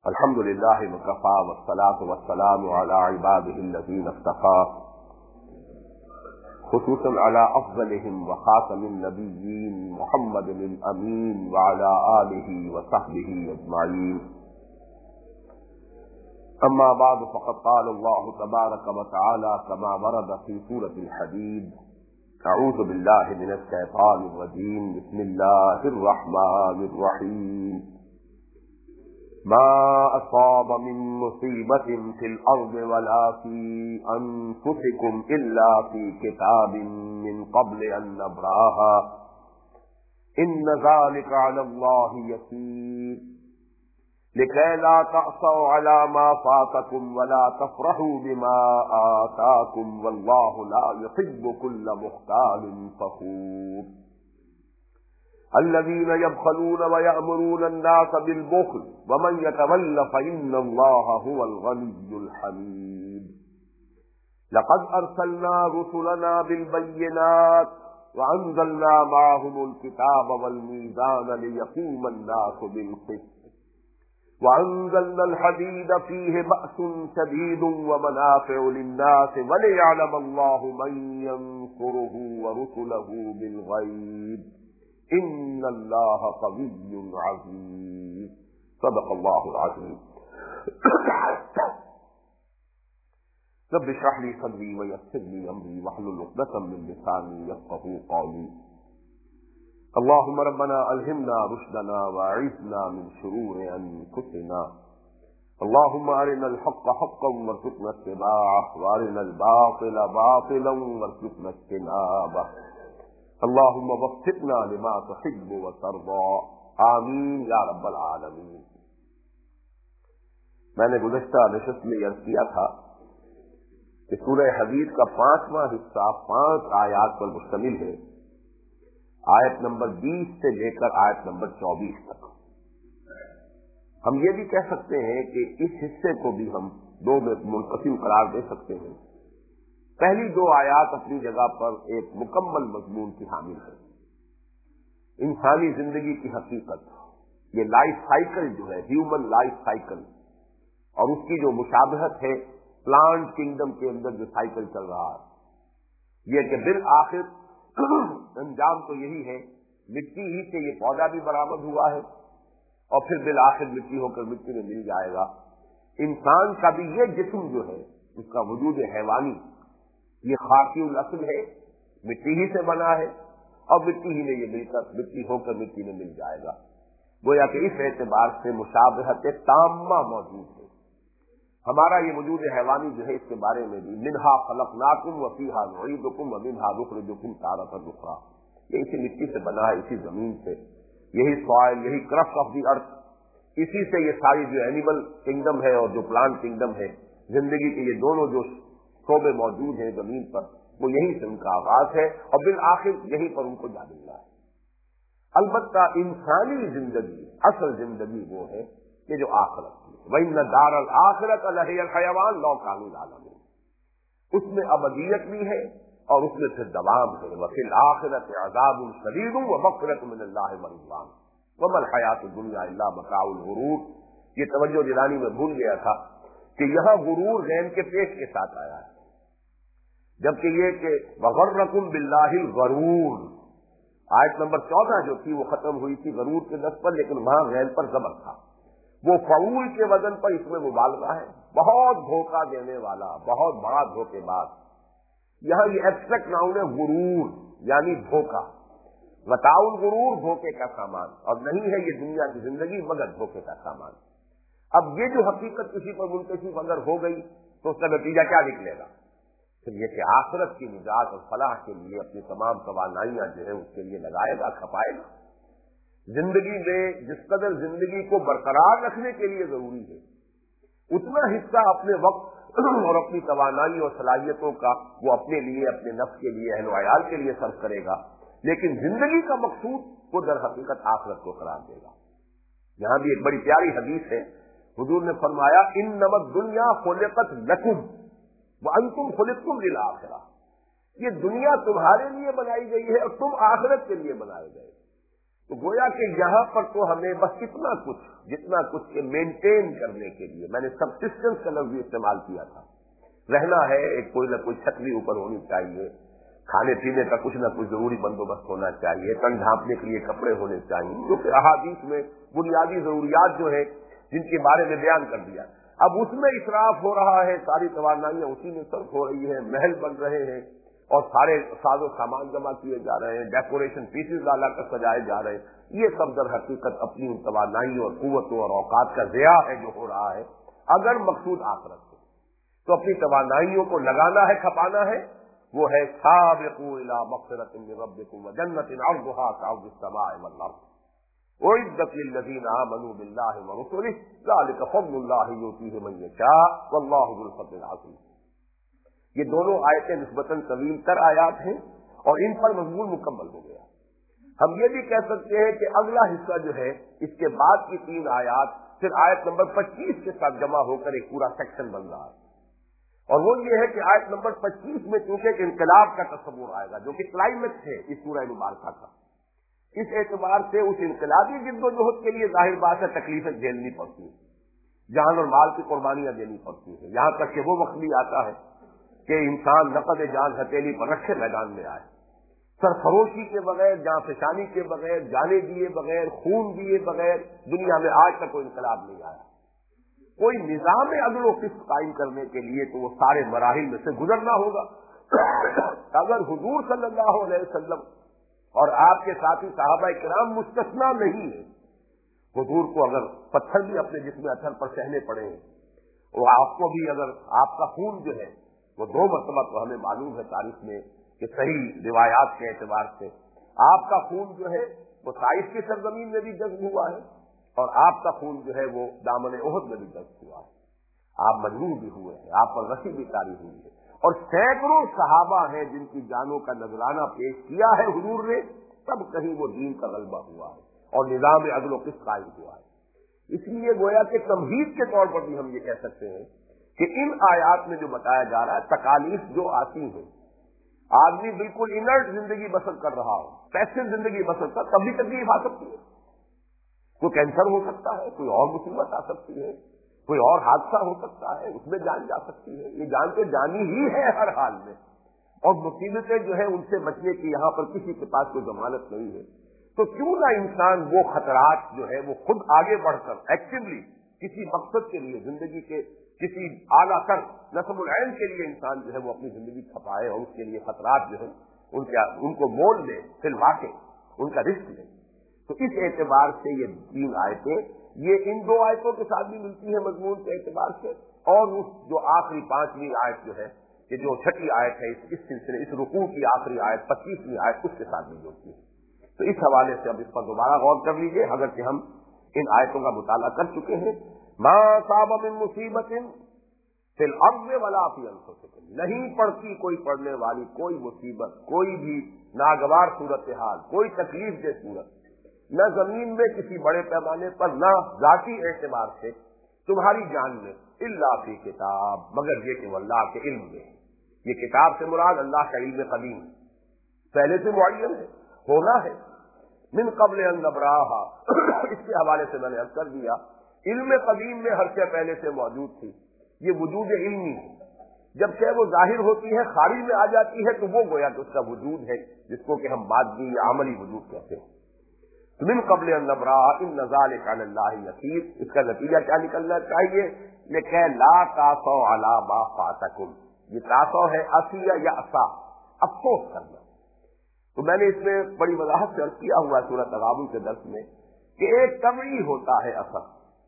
الحمد للہ وکفی والصلاة والسلام علی عباده الذین اصطفی خصوصا علی افضلهم وخاتم النبیین محمد الامین وعلی آلہ وصحبہ اجمعین. اما بعد فقد قال اللہ تبارک وتعالی كما ورد في سورة الحدید: اعوذ باللہ من الشیطان الرجیم، بسم اللہ الرحمن الرحیم. ما أصاب من مصيبة في الأرض ولا في أنفسكم إلا في كتاب من قبل أن نبرأها إن ذلك على الله يسير لكي لا تأسوا على ما فاتكم ولا تفرحوا بما آتاكم والله لا يحب كل مختال فخور. الذين يبخلون ويأمرون الناس بالبخل ومن يتول فإن الله هو الغني الحميد. لقد أرسلنا رسلنا بالبينات وأنزلنا معهم الكتاب والميزان ليقوم الناس بالقسط وأنزلنا الحديد فيه بأس شديد ومنافع للناس وليعلم الله من ينصره ورسله بالغيب ان اللہ قوی عزیز. صدق اللہ العظیم. رب اشرح لي صدري ويسر لي امري واحلل عقدة من لساني يفقهوا قولي. اللهم ربنا الهمنا رشدنا واعذنا من شرور انفسنا. اللهم ارنا الحق حقا وارزقنا اتباعه وارنا الباطل باطلا وارزقنا اجتنابه. اللهم وفقنا لما تحب وترضى آمین یا رب العالمین. میں نے گزشتہ نشست میں عرض کیا تھا کہ سورہ حدید کا 5واں حصہ 5 آیات پر مشتمل ہے، آیت نمبر 20 سے لے کر آیت نمبر 24 تک. ہم یہ بھی کہہ سکتے ہیں کہ اس حصے کو بھی ہم دو میں منقسم قرار دے سکتے ہیں. پہلی 2 آیات اپنی جگہ پر ایک مکمل مضمون کی حامل ہے. انسانی زندگی کی حقیقت، یہ لائف سائیکل جو ہے، ہیومن لائف سائیکل، اور اس کی جو مشابہت ہے پلانٹ کنگڈم کے اندر جو سائیکل چل رہا ہے، یہ کہ بالآخر انجام تو یہی ہے، مٹی ہی سے یہ پودا بھی برآمد ہوا ہے اور پھر بالآخر مٹی ہو کر مٹی میں مل جائے گا. انسان کا بھی یہ جسم جو ہے، اس کا وجود حیوانی، یہ خاکی الاصل ہے، مٹی ہی سے بنا ہے اور مٹی ہی میں یہ مل کر مٹی ہو کر مٹی میں مل جائے گا. گویا کہ اس اعتبار سے مشابہت تامہ موجود ہے. ہمارا یہ وجود حیوانی جو ہے، اس کے بارے میں بھی منہا خلقناکم وفیہا نعیدکم ومنہا نخرجکم تارۃ اخری، یہ اسی مٹی سے بنا ہے، اسی زمین سے، یہی سوائل، یہی کرفٹ آف دی ارتھ، اسی سے یہ ساری جو اینیمل کنگڈم ہے اور جو پلانٹ کنگڈم ہے، زندگی کے یہ دونوں جو شعبے موجود ہیں زمین پر، وہ یہیں سے ان کا آغاز ہے اور بالآخر یہیں پر ان کو جا ملنا ہے. البتہ انسانی زندگی، اصل زندگی وہ ہے کہ جو آخرت کی، وَإِنَّ دَارَ الْآخِرَةَ لَهِيَ الْحَيَوَانُ لَوْ كَانُوا يَعْلَمُونَ. اس میں ابدیت بھی ہے اور اس میں پھر دوام ہے. وَفِي الْآخِرَةِ عَذَابٌ شَدِيدٌ وَمَغْفِرَةٌ مِّنَ اللَّهِ وَرِضْوَانٌ وَمَا الْحَيَاةُ الدُّنْيَا إِلَّا مَتَاعُ الْغُرُورِ. یہ توجہ دلانی میں بھول گیا تھا کہ یہاں غرور غین کے پیش کے ساتھ آیا ہے، جبکہ یہ کہ وغرکم باللہ الغرور، آیت نمبر 14 جو تھی وہ ختم ہوئی تھی غرور کے لفظ پر، لیکن وہاں غین پر ضبط تھا. وہ فعول کے وزن پر اس میں مبالغہ ہے، بہت دھوکہ دینے والا، بہت بڑا دھوکے باز. یہاں یہ ایبسٹریکٹ ناؤن ہے غرور، یعنی دھوکہ. متاع الغرور، دھوکے کا سامان، اور نہیں ہے یہ دنیا کی زندگی مگر دھوکے کا سامان. اب یہ جو حقیقت کسی پر منکشف اگر ہو گئی تو اس کا نتیجہ کیا نکلے گا؟ پھر یہ کہ آخرت کی نجات اور فلاح کے لیے اپنی تمام توانائیاں جو ہے اس کے لیے لگائے گا، کھپائے گا. زندگی میں جس قدر زندگی کو برقرار رکھنے کے لیے ضروری ہے، اتنا حصہ اپنے وقت اور اپنی توانائی اور صلاحیتوں کا وہ اپنے لیے، اپنے نفس کے لیے، اہل و عیال کے لیے صرف کرے گا. لیکن زندگی کا مقصود وہ در حقیقت آخرت کو قرار دے گا. یہاں بھی ایک بڑی پیاری حدیث ہے، حضور نے فرمایا انما الدنیا خلقت لکم وانتم خلقتم للآخرہ، یہ دنیا تمہارے لیے بنائی گئی ہے اور تم آخرت کے لیے بنائے گئے. تو گویا کہ یہاں پر تو ہمیں بس جتنا کچھ کے مینٹین کرنے کے لیے میں نے سبسسٹنس کا لفظ استعمال کیا تھا. رہنا ہے ایک کوئی نہ کوئی چھتری اوپر ہونی چاہیے, کھانے پینے کا کچھ نہ کچھ ضروری بندوبست ہونا چاہیے, تن ڈھانپنے کے لیے کپڑے ہونے چاہیے, جو کہ احادیث میں بنیادی ضروریات جو ہے جن کے بارے میں بیان کر دیا. اب اس میں اسراف ہو رہا ہے, ساری توانائیاں اسی میں صرف ہو رہی ہیں, محل بن رہے ہیں اور سارے ساز و سامان جمع کیے جا رہے ہیں, ڈیکوریشن پیسز لا کر سجائے جا رہے ہیں. یہ سب در حقیقت اپنی ان توانائیوں اور قوتوں اور اوقات کا ضیاع ہے جو ہو رہا ہے. اگر مقصود آخرت ہے تو اپنی توانائیوں کو لگانا ہے, کھپانا ہے. وہ ہے سابقوا الی مغفرۃ من ربکم وجنۃ عرضھا کعرض السماء والارض اعدت للذین آمنوا باللہ ورسلہ ذلک فضل اللہ یؤتیہ من یشاء واللہ ذو الفضل العظیم. یہ دونوں آیتیں نسبتاً طویل تر آیات ہیں اور ان پر مضمون مکمل ہو گیا. ہم یہ بھی کہہ سکتے ہیں کہ اگلا حصہ جو ہے اس کے بعد کی 3 آیات پھر آیت نمبر 25 کے ساتھ جمع ہو کر ایک پورا سیکشن بن رہا ہے. اور وہ یہ ہے کہ آیت نمبر 25 میں چونکہ ایک انقلاب کا تصور آئے گا جو کہ کلائمیکس ہے اس سورہ مبارکہ کا. اس اعتبار سے اس انقلابی جد و جہد کے لیے ظاہر بات ہے تکلیفیں جھیلنی پڑتی ہیں, جان اور مال کی قربانیاں دینی پڑتی ہیں, یہاں تک کہ وہ وقت بھی آتا ہے کہ انسان نقد جان ہتھیلی پر رکھے میدان میں آئے, سرفروشی کے بغیر, جان فشانی کے بغیر, جانے دیے بغیر, خون دیے بغیر دنیا میں آج تک کوئی انقلاب نہیں آیا. کوئی نظام عدل و قسط قائم کرنے کے لیے تو وہ سارے مراحل میں سے گزرنا ہوگا. اگر حضور صلی اللہ علیہ وسلم اور آپ کے ساتھی صحابہ کرام مستثنا نہیں ہے, حضور کو اگر پتھر بھی اپنے جسم اثر پر سہنے پڑے ہیں, اور آپ کو بھی اگر آپ کا خون جو ہے وہ 2 مرتبہ تو ہمیں معلوم ہے تاریخ میں کہ صحیح روایات کے اعتبار سے آپ کا خون جو ہے وہ طائف کی سرزمین میں بھی جذب ہوا ہے اور آپ کا خون جو ہے وہ دامن احد میں بھی جذب ہوا ہے. آپ مجروح بھی ہوئے ہیں, آپ پر رسی بھی طاری ہوئی ہے, اور سینکڑوں صحابہ ہیں جن کی جانوں کا نذرانہ پیش کیا ہے حضور نے, تب کہیں وہ دین کا غلبہ ہوا ہے اور نظام عدل و قسط قائم ہوا ہے. اس لیے گویا کہ تمہید کے طور پر بھی ہم یہ کہہ سکتے ہیں کہ ان آیات میں جو بتایا جا رہا ہے تکالیف جو آتی ہیں, آدمی بالکل انرٹ زندگی بسر کر رہا ہو, پیسو زندگی بسر کر, تب بھی تکلیف آ سکتی ہے. کوئی کینسر ہو سکتا ہے, کوئی اور مصیبت آ سکتی ہے, کوئی اور حادثہ ہو سکتا ہے, اس میں جان جا سکتی ہے. یہ جان تو جانی ہی ہے ہر حال میں, اور مصیبتیں جو ہے ان سے بچنے کی یہاں پر کسی کے پاس کوئی ضمانت نہیں ہے. تو کیوں نہ انسان وہ خطرات جو ہے وہ خود آگے بڑھ کر ایکٹیولی کسی مقصد کے لیے, زندگی کے کسی اعلیٰ تر نصب العین کے لیے انسان جو ہے وہ اپنی زندگی کھپائے اور اس کے لیے خطرات جو ہے ان کو مول لے, سلوا کے ان کا رسک لے. تو اس اعتبار سے یہ 3 آیتیں یہ ان 2 آیتوں کے ساتھ بھی ملتی ہے مضمون کے اعتبار سے, اور اس جو آخری 5ویں آیت جو ہے کہ جو 6ٹھی آیت ہے اس سلسلے, اس رکوع کی آخری آیت 25ویں آیت, اس کے ساتھ بھی جوڑتی ہے. تو اس حوالے سے اب اس پر دوبارہ غور کر لیجیے, اگرچہ ہم ان آیتوں کا مطالعہ کر چکے ہیں. ما صاب من مصیبت فی الارض ولا فی انفسکم, نہیں پڑتی کوئی پڑنے والی کوئی مصیبت, کوئی بھی ناگوار صورتحال, کوئی تکلیف دہ صورت, نہ زمین میں کسی بڑے پیمانے پر, نہ ذاتی اعتبار سے تمہاری جان میں, الا فی کتاب, مگر یہ کہ وہ اللہ کے علم میں. یہ کتاب سے مراد اللہ کا علم قدیم, پہلے سے معین ہے, ہونا ہے. من قبل ان نبراہا, اس کے حوالے سے میں نے عرض کر دیا علم قدیم میں ہر شے پہلے سے موجود تھی. یہ وجود علمی ہے, جب شے وہ ظاہر ہوتی ہے خارج میں آ جاتی ہے تو وہ گویا کہ اس کا وجود ہے جس کو کہ ہم مادی یا عملی وجود کہتے ہیں. من قبل ان نبراہا ان ذلک علی اللہ یسیر, اس کا نتیجہ کیا نکلنا چاہیے کہ لا تاسوا علی ما فاتکم. یہ تاسو ہے اسیہ یا اسا, افسوس کرنا. تو میں نے اس میں بڑی وضاحت سے عرض کیا ہوا سورہ تغابن کے درس میں کہ ایک طبعی ہوتا ہے اثر.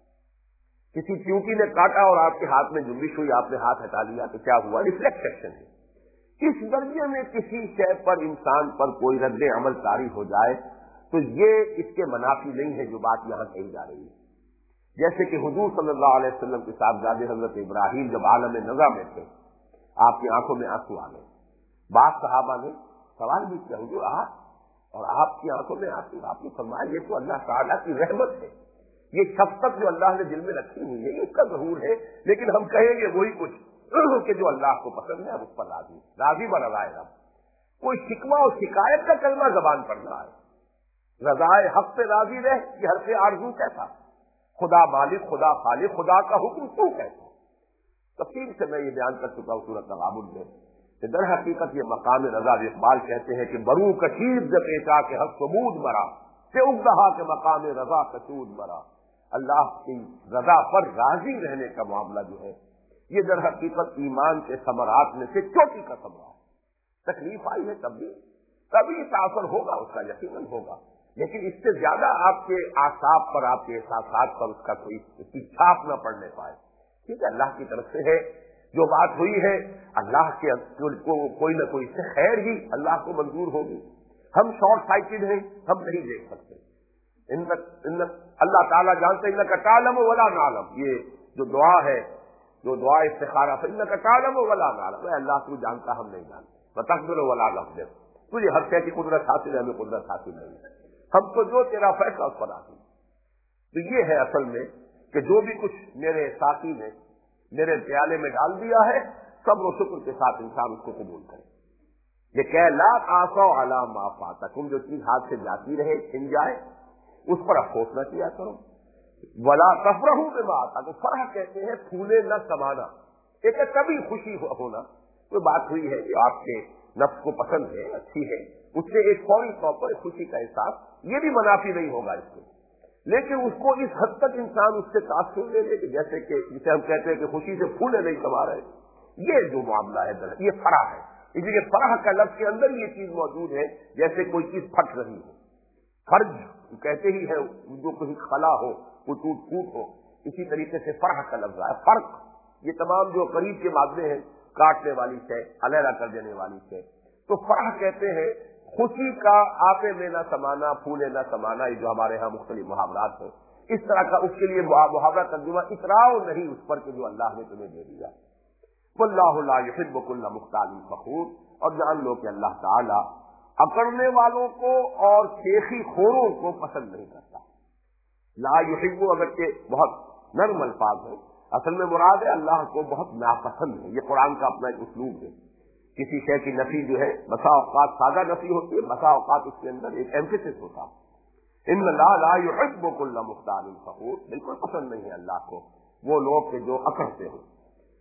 کسی چیونٹی نے کاٹا اور آپ کے ہاتھ میں جنبش ہوئی, آپ نے ہاتھ ہٹا لیا تو کیا ہوا, ریفلیکس ایکشن ہے. اس درجے میں کسی شے پر انسان پر کوئی رد عمل طاری ہو جائے تو یہ اس کے منافی نہیں ہے جو بات یہاں کہی جا رہی ہے. جیسے کہ حضور صلی اللہ علیہ وسلم کے صاحبزادے حضرت ابراہیم جب عالم نزع میں تھے, آپ کی آنکھوں میں آنسو آ گئے. بعض صحابہ نے سوال بھی کیا, حضور اور آپ کی آنکھوں میں آنسو, آپ نے فرمایا یہ تو اللہ تعالیٰ کی رحمت ہے, یہ شفقت جو اللہ نے دل میں رکھی ہوئی ہے یہ اس کا ظہور ہے, لیکن ہم کہیں گے وہی کچھ کہ جو اللہ کو پسند ہے ہم اس پر راضی برائے رب. کوئی شکوہ اور شکایت کا کلمہ زبان پر نہ آئے, رضائے حق پہ راضی رہ کہ ہر سے آرزو کیسا، خدا مالک، خدا خالق، خدا کا حکم تو کیسا. تفصیل سے میں یہ بیان کر چکا ہوں سورۃ تغابن میں کہ در حقیقت یہ مقام رضا اقبال کہتے ہیں کہ برو کشید جب پیشا کے حق سمود مرا کہ اگدہا کے مقام رضا کشود مرا. اللہ کی رضا پر راضی رہنے کا معاملہ جو ہے یہ در حقیقت ایمان کے ثمرات میں سے چوٹی کا ثمرہ ہے. تکلیف آئی ہے تبھی تاثر ہوگا اس کا، یقیناً ہوگا، لیکن اس سے زیادہ آپ کے اعصاب پر، آپ کے احساسات پر اس کا کوئی چھاپ نہ پڑنے پائے. ٹھیک ہے، اللہ کی طرف سے ہے جو بات ہوئی ہے، اللہ کے کوئی نہ کوئی سے خیر ہی اللہ کو منظور ہوگی. ہم شارٹ سائٹڈ ہیں، ہم نہیں دیکھ سکتے. اللہ تعالیٰ جانتے انک تعلم ولا نعلم، یہ جو دعا ہے، جو دعا استخارہ انک تعلم ولا نعلم، اللہ تو جانتا ہم نہیں جانتے. وتقدر ولا نقدر، تجھے ہر شے کی قدرت حاصل ہے، ہمیں قدرت حاصل نہیں ہے، ہم کو جو تیرا فیصلہ اس پر حاصل. تو یہ ہے اصل میں کہ جو بھی کچھ میرے ساتھی نے میرے پیالے میں ڈال دیا ہے، صبر و شکر کے ساتھ انسان اس کو قبول کرے. یہ کہ لا تعصوا علی ما فاتکم، جو چیز ہاتھ سے جاتی رہے، چھن جائے، اس پر افسوس نہ کیا کرو. ولا تفرحوا بما آتاکم، فرح کہتے ہیں پھولے نہ سمانا، ایک کبھی خوشی ہونا. کوئی بات ہوئی ہے جو آپ کے نفس کو پسند ہے، اچھی ہے، اس سے ایک فوری طور پر خوشی کا احساس، یہ بھی منافی نہیں ہوگا اس کو، لیکن اس کو اس حد تک انسان اس سے تاثر لے لے کہ جیسے کہ جسے ہم کہتے ہیں کہ خوشی سے پھولے نہیں سما رہے. یہ جو معاملہ ہے یہ فرح ہے. اس لیے فرح کا لفظ کے اندر یہ چیز موجود ہے جیسے کوئی چیز پھٹ رہی ہو. فرج کہتے ہی ہے جو کوئی خلا ہو، کوئی ٹوٹ پھوٹ ہو، اسی طریقے سے فرح کا لفظ ہے. فرق، یہ تمام جو قریب کے مادے ہیں، کاٹنے والی سے، علیحدہ کر دینے والی سے. تو فرح کہتے ہیں خوشی کا آپے میں نہ سمانا، پھولے نہ سمانا. یہ جو ہمارے ہاں مختلف محاورات ہیں، اس طرح کا اس کے لیے محاورہ ترجمہ اتراؤ نہیں اس پر کہ جو اللہ نے تمہیں دے دیا. واللہ لا یحب کل مختال فخور، اور جان لو کہ اللہ تعالی اکڑنے والوں کو اور شیخی خوروں کو پسند نہیں کرتا. لا یحب اگرچہ بہت نرم الفاظ ہے، اصل میں مراد ہے اللہ کو بہت ناپسند ہے. یہ قرآن کا اپنا ایک اسلوب ہے. کسی شے کی نفی جو ہے بسا اوقات سادہ نفی ہوتی ہے، بسا اوقات اس کے اندر ایک ایمفیسس ہوتا ہے. ان لا یحب کل مختال فخور، بالکل پسند نہیں ہے اللہ کو وہ لوگ کہ جو اکڑتے ہوں.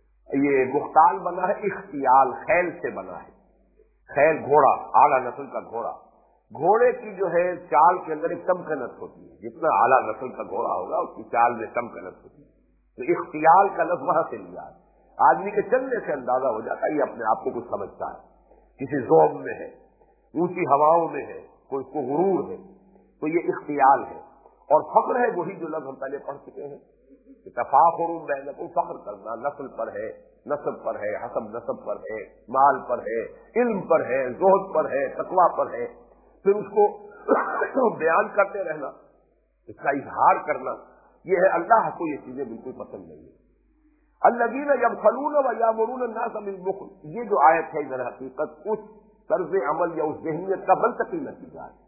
یہ مختال بنا ہے اختیال، خیل سے بنا ہے. خیل گھوڑا، اعلیٰ نسل کا گھوڑا. گھوڑے کی جو ہے چال کے اندر ایک تمکنت ہوتی ہے، جتنا اعلیٰ نسل کا گھوڑا ہوگا اس کی چال میں تمکنت ہوتی ہے. تو اختیال کا لفظ وہاں سے لیا ہے. آدمی کے چلنے سے اندازہ ہو جاتا ہے یہ اپنے آپ کو کچھ سمجھتا ہے، کسی ذوب میں ہے، اونچی ہواؤں میں ہے، کوئی اس کو غرور ہے. تو یہ اختیال ہے. اور فخر ہے وہی جو لفظ ہم پہلے پڑھ چکے ہیں کہ تفاخر بینکم، فخر کرنا نسل پر ہے، نسب پر ہے، حسب نسب پر ہے، مال پر ہے، علم پر ہے، زہد پر ہے، تقویٰ پر ہے. پھر اس کو بیان کرتے رہنا، اس کا اظہار کرنا، یہ ہے. اللہ کو یہ چیزیں بالکل پسند نہیں ہے. الذین یبخلون ویامرون الناس بالبخل، یہ جو آیت ہے در حقیقت اس طرز عمل یا اس ذہنیت کا منطقی نتیجہ ہے.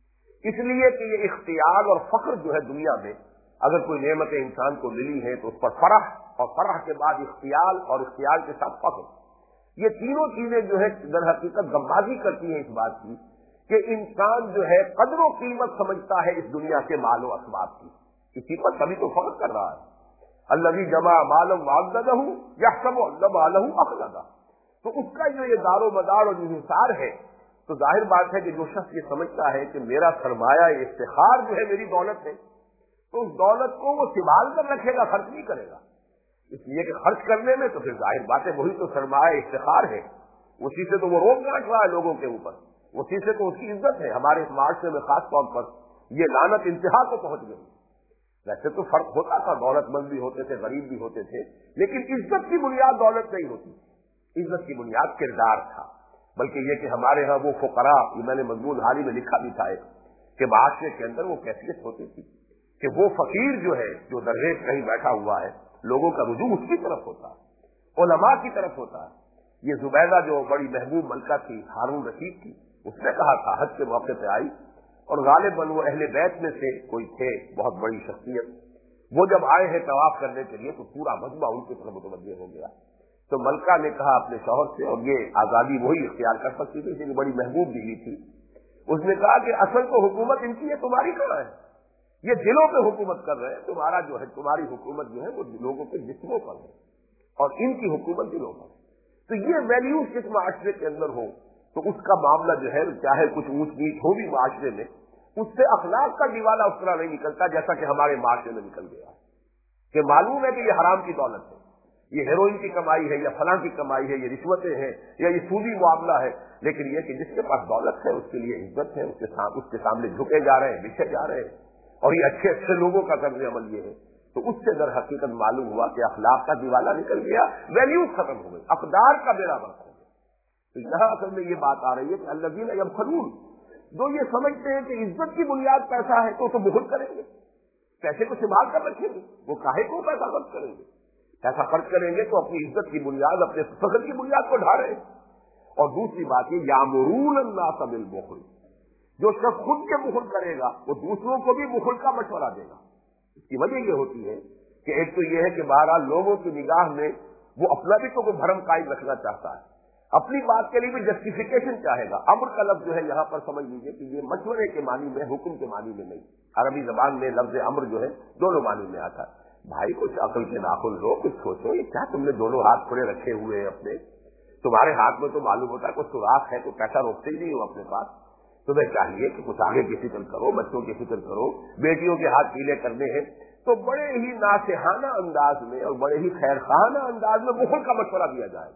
اس لیے کہ یہ اختیار اور فخر جو ہے دنیا میں اگر کوئی نعمت انسان کو ملی ہے تو اس پر فرح، اور فرح کے بعد اختیار، اور اختیار کے ساتھ فخر، یہ تینوں چیزیں جو ہے در حقیقت غمازی کرتی ہیں اس بات کی کہ انسان جو ہے قدر و قیمت سمجھتا ہے اس دنیا کے مال و اسباب کی. اسی پر کبھی تو فرق کر رہا ہے. الذی جمع مالا وعددہ یحسب ان مالہ اخلدہ. تو اس کا جو یہ دار و مدار اور انحصار ہے، تو ظاہر بات ہے کہ جو شخص یہ سمجھتا ہے کہ میرا سرمایہ افتخار جو ہے میری دولت ہے، تو اس دولت کو وہ سنبھال کر رکھے گا، خرچ نہیں کرے گا. اس لیے کہ خرچ کرنے میں تو پھر ظاہر بات ہے وہی تو سرمایہ افتخار ہے، اسی سے تو وہ روک گانٹ رہا ہے لوگوں کے اوپر، اسی سے تو اس کی عزت ہے. ہمارے اس معاشرے میں خاص طور پر یہ لعنت انتہا کو پہنچ گئی. ویسے تو فرق ہوتا تھا، دولت مند بھی ہوتے تھے، غریب بھی ہوتے تھے، لیکن عزت کی بنیاد دولت نہیں ہوتی. عزت کی بنیاد کردار تھا. بلکہ یہ کہ ہمارے ہاں وہ فقراء، یہ میں نے مضمون حال ہی میں لکھا بھی تھا کہ معاشرے کے اندر وہ کیفیت ہوتی تھی کہ وہ فقیر جو ہے جو درجے کہیں بیٹھا ہوا ہے، لوگوں کا رجوع اس کی طرف ہوتا ہے، علماء کی طرف ہوتا ہے. یہ زبیدہ جو بڑی محبوب ملکہ تھی، ہارون رشید کی، اس نے کہا تھا حج کے موقع پہ آئی، اور غالباً وہ اہل بیت میں سے کوئی تھے بہت بڑی شخصیت. وہ جب آئے ہیں طواف کرنے کے لیے تو پورا مجمع ان کی طرف متوجہ ہو گیا. تو ملکہ نے کہا اپنے شوہر سے، اور یہ آزادی وہی اختیار کر سکتی تھی کہ بڑی محبوب بیوی تھی، اس نے کہا کہ اصل تو حکومت ان کی ہے، تمہاری کہاں ہے؟ یہ دلوں پہ حکومت کر رہے ہیں، تمہارا جو ہے تمہاری حکومت جو ہے وہ لوگوں کے جسموں پر ہے اور ان کی حکومت دلوں پر۔ تو یہ ویلیوز جس معاشرے کے اندر ہو تو اس کا معاملہ جو ہے چاہے کچھ اونچ نیچ ہو بھی معاشرے میں، اس سے اخلاق کا دیوالہ اس طرح نہیں نکلتا جیسا کہ ہمارے معاشرے میں نکل گیا کہ معلوم ہے کہ یہ حرام کی دولت ہے، یہ ہیروئن کی کمائی ہے یا فلاں کی کمائی ہے، یہ رشوتیں ہیں یا یہ سودی معاملہ ہے، لیکن یہ کہ جس کے پاس دولت ہے اس کے لیے عزت ہے، اس کے سامنے جھکے جا رہے ہیں، بچھے جا رہے ہیں، اور یہ اچھے اچھے لوگوں کا طرز عمل یہ ہے۔ تو اس سے در حقیقت معلوم ہوا کہ اخلاق کا دیوالہ نکل گیا، ویلیوز ختم ہو گئی، اقدار کا بیڑا غرق ہو گیا۔ تو یہاں اصل میں یہ بات آ رہی ہے کہ الذین یبخلون، جو یہ سمجھتے ہیں کہ عزت کی بنیاد پیسہ ہے تو بخل کریں گے، پیسے کو سنبھال کر رکھیں گے، وہ کاہے کو پیسہ خرچ کریں گے؟ پیسہ خرچ کریں گے تو اپنی عزت کی بنیاد، اپنے فخر کی بنیاد کو ڈھا رہے ہیں۔ اور دوسری بات یہ یامرون الناس بالبخل، جو شخص خود کے بخل کرے گا وہ دوسروں کو بھی بخل کا مشورہ دے گا۔ اس کی وجہ یہ ہوتی ہے کہ ایک تو یہ ہے کہ بہرحال لوگوں کی نگاہ میں وہ اپنا بھی تو کوئی بھرم قائم رکھنا چاہتا ہے، اپنی بات کے لیے بھی جسٹیفیکیشن چاہے گا۔ امر کا لفظ جو ہے یہاں پر سمجھ لیجیے کہ یہ مشورے کے معنی میں، حکم کے معنی میں نہیں، عربی زبان میں لفظ امر جو ہے دونوں معنی میں آتا ہے۔ بھائی کچھ عقل کے ناخن لو، کچھ سوچو، یہ کیا تم نے دونوں ہاتھ کھلے رکھے ہوئے ہیں اپنے؟ تمہارے ہاتھ میں تو معلوم ہوتا ہے کوئی سوراخ ہے، کوئی پیسہ روکتے ہی نہیں ہو اپنے پاس۔ تمہیں چاہیے کہ کچھ آگے کی فکر کرو، بچوں کی فکر کرو، بیٹیوں کے ہاتھ پیلے کرنے ہیں، تو بڑے ہی ناصحانہ انداز میں اور بڑے ہی خیر خواہانہ انداز میں بخل کا مشورہ دیا جائے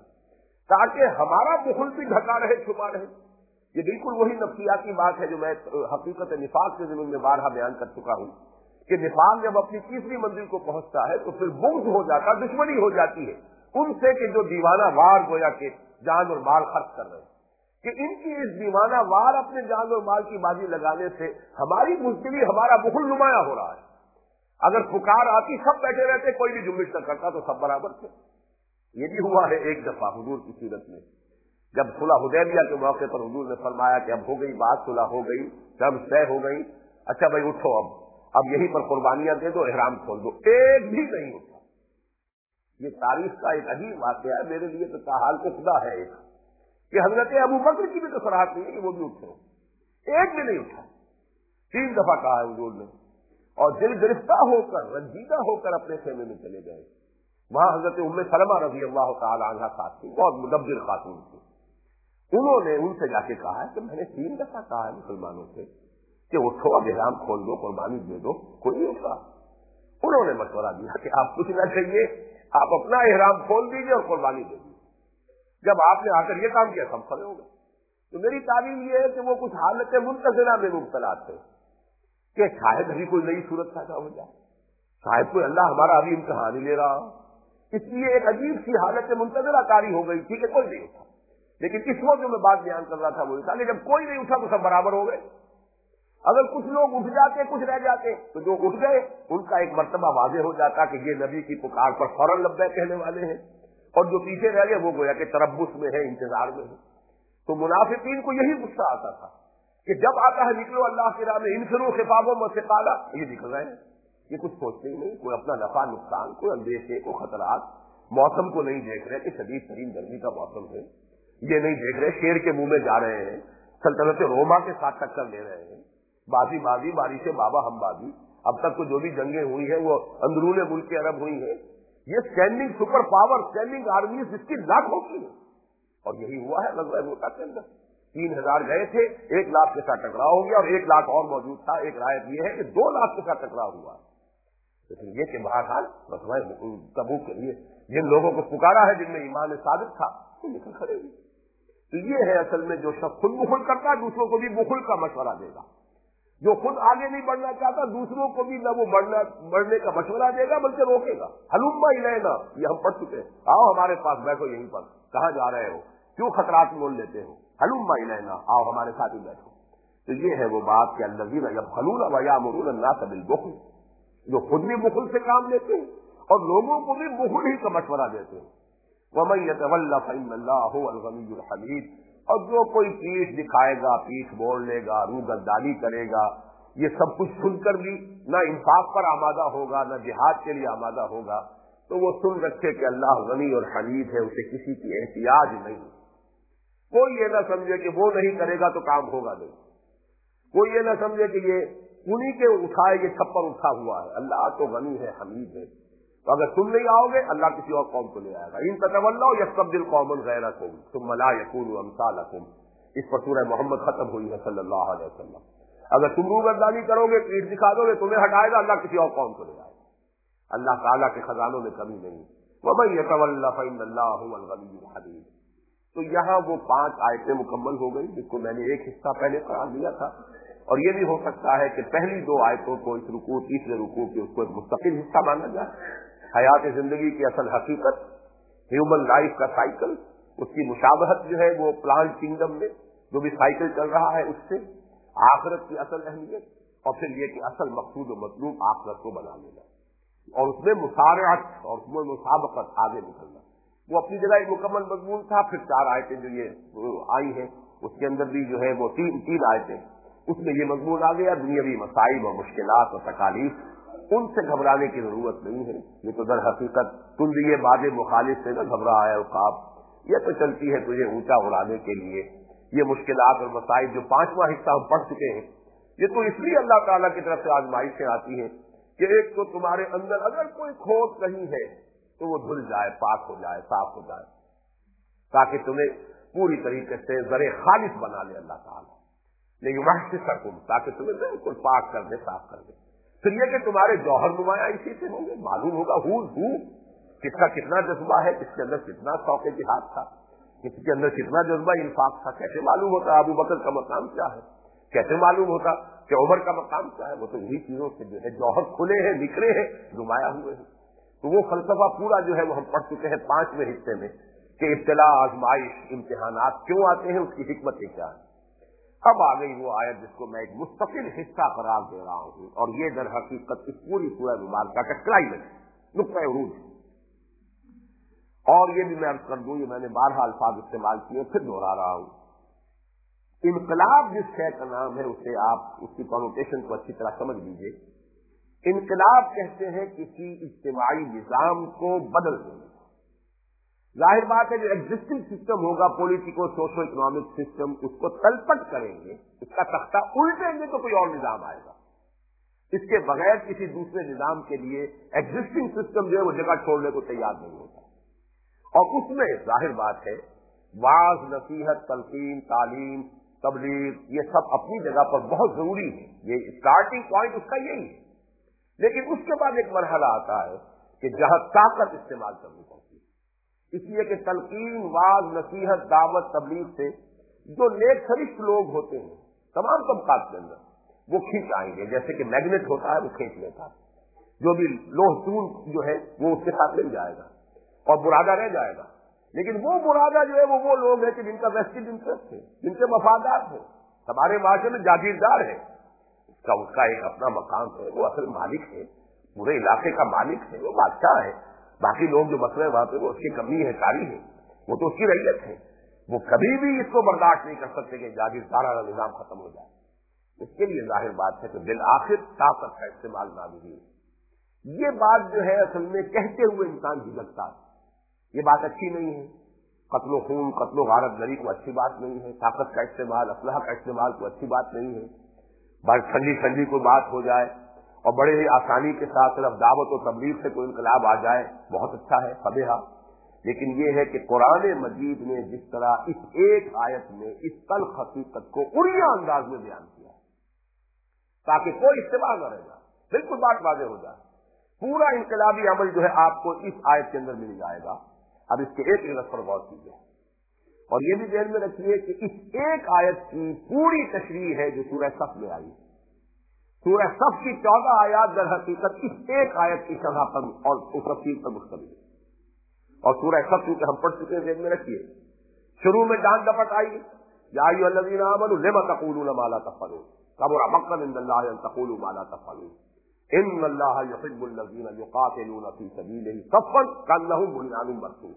تاکہ ہمارا بخل بھی ڈھکا رہے، چھپا رہے۔ یہ بالکل وہی نفسیاتی بات ہے جو میں حقیقت نفاق کے ضمن میں بارہا بیان کر چکا ہوں کہ نفاق جب اپنی تیسری منزل کو پہنچتا ہے تو پھر بغض ہو جاتا، دشمنی ہو جاتی ہے ان سے کہ جو دیوانہ وار گویا کہ جان اور مال خرچ کر رہے ہیں، کہ ان کی اس دیوانہ وار اپنے جان اور مال کی بازی لگانے سے ہماری بزدلی، ہمارا بخل نمایاں ہو رہا ہے۔ اگر پکار آتی سب بیٹھے رہتے، کوئی بھی جنبش نہ کرتا تو سب برابر تھے۔ یہ بھی ہوا ہے ایک دفعہ حضور کی سیرت میں، جب صلح حدیبیہ کے موقع پر حضور نے فرمایا کہ اب ہو گئی بات، صلح ہو گئی، سب طے ہو گئی، اچھا بھائی اٹھو، اب یہیں پر قربانیاں دے دو، احرام کھول دو۔ ایک بھی نہیں اٹھا۔ یہ تاریخ کا ایک عجیب واقعہ ہے، میرے لیے تو تاحال اقدا ہے ایک کہ حضرت ابو بکر کی بھی تو صراحت نہیں ہے کہ وہ بھی اٹھے، ایک بھی نہیں اٹھا۔ 3 دفعہ کہا ہے حضور نے، اور دل گرفتہ ہو کر، رنجیدہ ہو کر اپنے خیمے میں چلے گئے۔ وہاں حضرت ام سلمہ رضی اللہ تعالی عنہا ساتھ تھی، بہت مدبر خاتون تھی۔ انہوں نے ان سے جا کے کہا کہ میں نے 3 دفعہ کہا ہے مسلمانوں سے کہ اٹھو، اب احرام کھول دو، قربانی دے دو، کوئی نہیں اٹھا۔ انہوں نے مشورہ دیا کہ آپ کچھ نہ چاہیے، آپ اپنا احرام کھول دیجیے اور قربانی دے دیجیے۔ جب آپ نے آ کر یہ کام کیا سب کھڑے ہو گئے۔ تو میری تعلیم یہ ہے کہ وہ کچھ حالت منتظرہ میں مبتلا تھے کہ شاید ابھی کوئی نئی صورت پیدا ہو جائے، شاید کوئی اللہ ہمارا ابھی امتحان ہی لے رہا، اس لیے ایک عجیب سی حالت منتظرہ کاری ہو گئی تھی کہ کوئی نہیں اٹھا۔ لیکن اس وقت جو میں بات بیان کر رہا تھا وہ تھا کہ جب کوئی نہیں اٹھا تو سب برابر ہو گئے۔ اگر کچھ لوگ اٹھ جاتے، کچھ رہ جاتے، تو جو اٹھ گئے ان کا ایک مرتبہ واضح ہو جاتا کہ یہ نبی کی پکار پر فوراً لبیک کہنے والے ہیں، اور جو پیچھے رہ گئے وہ گویا کہ تربص میں ہے، انتظار میں ہے۔ تو منافقین کو یہی غصہ آتا تھا کہ جب آتا ہے نکلو اللہ کی راہ میں، انفروا خفافا وثقالا، یہ نکل رہے ہیں، یہ کچھ سوچتے ہی نہیں، کوئی اپنا نفع نقصان، کوئی اندیشے، کوئی خطرات، موسم کو نہیں دیکھ رہے کہ شدید ترین گرمی کا موسم ہے، یہ نہیں دیکھ رہے شیر کے منہ میں جا رہے ہیں، سلطنت روما کے ساتھ ٹکر لے رہے ہیں، بازی بارش بابا ہم بازی، اب تک تو جو بھی جنگیں ہوئی ہیں وہ اندرون ملک عرب ہوئی ہیں، یہ standing super power, standing army جس کی لاکھوں کی ہے، اور یہی ہوا ہے غزوہ موٹا کے اندر۔ 3000 گئے تھے، 1 لاکھ کے ساتھ ٹکراؤ ہو گیا، اور 1 لاکھ اور موجود تھا۔ ایک رایت یہ ہے کہ 2 لاکھ کے ساتھ ٹکراؤ ہوا، لیکن یہ کہ بہرحال غزوہ تبوک کے لیے جن لوگوں کو پکارا ہے، جن میں ایمان ثابت تھا، وہ نکل کھڑے ہوئے۔ تو یہ ہے اصل میں جو شخص خود بخل کرتا ہے دوسروں کو بھی بخل کا مشورہ دے گا، جو خود آگے نہیں بڑھنا چاہتا دوسروں کو بھی نہ وہ بڑھنے کا مشورہ دے گا بلکہ روکے گا۔ ہلما الینا، یہ ہم پڑھ چکے ہیں، آؤ ہمارے پاس بیٹھو یہیں پر، کہاں جا رہے ہو، کیوں خطرات مول لیتے ہو، ہلما الینا، آؤ ہمارے ساتھ ہی بیٹھو۔ تو یہ ہے وہ بات کہ الذین یبخلون ویامرون الناس بالبخل، جو خود بھی بخل سے کام لیتے ہیں اور لوگوں کو بھی بخل ہی کا مشورہ دیتے ہیں۔ وَمَن يَتَوَلَّ فَإِنَّ اللَّهَ هُوَ الْغَنِيُّ الْحَمِيدُ، اور جو کوئی پیٹھ دکھائے گا، پیٹھ موڑ لے گا، روگردانی کرے گا، یہ سب کچھ سن کر بھی نہ انفاق پر آمادہ ہوگا، نہ جہاد کے لیے آمادہ ہوگا، تو وہ سن رکھے کہ اللہ غنی اور حمید ہے، اسے کسی کی احتیاج نہیں۔ کوئی یہ نہ سمجھے کہ وہ نہیں کرے گا تو کام ہوگا نہیں، कोई ये ना समझे कि ये उन्हीं के उठाए ये छप्पर उठा हुआ है। अल्लाह तो गनी है, हमीद है। तो अगर तुम नहीं आओगे अल्लाह किसी और कौम को ले आएगा। इन ततवल्लौ यस्तब्दिल कौमन गैरकुम सुम्मा ला यकूनु अमसालकुम। इस पर सूरह मोहम्मद खत्म हुई है सल्लल्लाहु अलैहि वसल्लम। अगर तुम रूगर्दानी करोगे, पीठ दिखा दोगे, तुम्हें हटाएगा, अल्लाह किसी और कौम को ले आएगा। अल्लाह ताला के खजानों में कमी नहीं। वमन यतवल्ला फइन्नल्लाहु हुवल गनियुल हमीद। तो यहाँ वो 5 आयतें मुकम्मल हो गई, जिसको मैंने एक हिस्सा पहले पढ़ा दिया था। और ये भी हो सकता है कि पहली 2 आयतों को इस रुकू, तीसरे रुकू के उसको एक मुस्तकिल हिस्सा माना जाए। हयात जिंदगी की असल हकीकत, ह्यूमन लाइफ का साइकिल, उसकी मुशाबहत जो है वो प्लांट किंगडम में जो भी साइकिल चल रहा है उससे, आखिरत की असल अहमियत, और फिर ये कि असल मकसूद और मतलूब आखिरत को बना लेना, और उसमें मुसारअत और उसमें मुसाबकत आगे निकलना। वो अपनी जगह एक मुकम्मल मजमून था। फिर 4 आयतें जो ये आई हैं उसके अंदर भी जो है वो तीन आयतें, उसमें ये मजमून आ गया, दुनियावी मसाइब और मुश्किलात और तकालीफ, उनसे घबराने की जरूरत नहीं है। ये तो दर हकीकत तुम ये बादे मुखालिफ से न घबराए उकाब, ये तो चलती है तुझे ऊंचा उड़ाने के लिए। ये मुश्किलात और मसाइब जो 5वां हिस्सा हम पढ़ चुके हैं, ये तो इसलिए अल्लाह ताला की तरफ से आजमाइशें आती हैं कि एक तो तुम्हारे अंदर अगर कोई खोट कहीं है तो वो धुल जाए, पाक हो जाए, साफ हो जाए, ताकि तुम्हें पूरी तरीके से ज़रे खालिस बना ले अल्लाह ताला। लेकिन वह सकूं, ताकि तुम्हें बिल्कुल पाक कर दे, साफ कर दे। फिर ये कि तुम्हारे जौहर नुमाया इसी से होंगे, मालूम होगा हूँ किसका कितना जज्बा है, किसके अंदर कितना शौक जिहाद था, किसके अंदर कितना जज्बा इंफाक था। कैसे मालूम होता अबू बकर का मकाम क्या है, कैसे मालूम होता कि उमर का मकाम क्या है। वो तो इन्हीं चीजों से जो है जौहर खुले हैं, निखरे हैं, नुमाया हुए हैं। तो वो फलसफा पूरा जो है वो हम पढ़ चुके हैं 5वें हिस्से में कि इब्तिला, आजमाइश, इम्तिहानात क्यों आते हैं, उसकी हिकमत क्या है। अब आ गई वो आयत जिसको मैं एक मुस्तकिल हिस्सा करार दे रहा हूं, और ये दर हकीकत इस पूरी सूरह मुबारका का क्लाइमेक्स, नुक्ता उरूज। और ये भी मैं अर्ज कर दूं, ये मैंने 12 अल्फाज इस्तेमाल किए, फिर दोहरा रहा हूं। इनकलाब जिस शय का नाम है उसे आप उसकी कॉनोटेशन को अच्छी तरह समझ लीजिए। इनकलाब कहते हैं किसी इज्तिमाई निजाम को बदल देना। जाहिर बात है जो एग्जिस्टिंग सिस्टम होगा, पॉलिटिको सोशो इकोनॉमिक सिस्टम, उसको तलपट करेंगे, उसका तख्ता उल्टेंगे तो कोई और निजाम आएगा। इसके बगैर किसी दूसरे निजाम के लिए एग्जिस्टिंग सिस्टम जो है वो जगह छोड़ने को तैयार नहीं होता। और उसमें जाहिर बात है वाज, नसीहत, तलकीन, तालीम, तबलीग, ये सब अपनी जगह पर बहुत जरूरी है। ये स्टार्टिंग पॉइंट उसका यही है। लेकिन उसके बाद एक मरहला आता है कि जहां ताकत इस्तेमाल करनी पड़ती है। इसलिए कि तलकीन, वाज, नसीहत, दावत, तबलीग से जो नेक सरिष्ठ लोग होते हैं तमाम तबकात के अंदर, वो खींच आएंगे। जैसे कि मैग्नेट होता है, वो खींच लेता है। जो भी लोहसून जो है वो उसके साथ मिल जाएगा और बुरादा रह जाएगा। लेकिन वो बुरादा जो है वो लोग हैं कि जिनका वेस्टेड इंटरेस्ट है, जिनके मफादात है। हमारे माशरे में जागीरदार है, उसका एक अपना मकाम है, वो असल मालिक है, पूरे इलाके का मालिक है, वो बादशाह है। बाकी लोग जो मसले वहां पे वो उसकी कमी है, कारी है, वो तो उसकी रैयत है। वो कभी भी इसको बर्दाश्त नहीं कर सकते कि जागीरदाराना निजाम खत्म हो जाए। इसके लिए जाहिर बात है कि बिल आखिर ताकत का इस्तेमाल नामुमकिन है। ये बात जो है असल में कहते हुए इंसान झिझकता है, ये बात अच्छी नहीं है। कत्लो खून, कत्लो गारत गरी को अच्छी बात नहीं है। ताकत का इस्तेमाल, असलहा का इस्तेमाल को अच्छी बात नहीं है। बस ठंडी ठंडी कोई बात हो जाए और बड़े ही आसानी के साथ सिर्फ दावत और तबलीग से कोई इनकलाब आ जाए, बहुत अच्छा है, फबेहा। लेकिन ये है कि कुरान मजीद ने जिस तरह इस एक आयत में इस तल्ख हकीकत को उड़िया अंदाज में बयान किया ताकि कोई इस्तेमाल न रह जाए, बिल्कुल बात वाज़ेह हो जाए। पूरा इनकलाबी अमल जो है आपको इस आयत के अंदर मिल जाएगा। अब इसके एक रस पर गौर कीजिए और ये भी ध्यान में रखिए कि इस एक आयत की पूरी तशरीह है जो सूरह सफ में आई। सूरह सफ की 14 आयत दर हकीकत इस एक आयत की शरह पर और उस तफसीर पर मुश्तमिल है। और सूरह सफ क्योंकि हम पढ़ चुके हैं, ध्यान में रखिए, शुरू में डांट डपट आई, या अय्युहल्लज़ीना आमनू लिमा तक़ूलूना मा ला तफ़अलून, कबुरा मक़्तन इंदल्लाहि अन तक़ूलू मा ला तफ़अलून, इन्नल्लाहा युहिब्बुल लज़ीना युक़ातिलूना फ़ी सबीलिही सफ़्फ़न कअन्नहुम बुनियानुम मरसूस।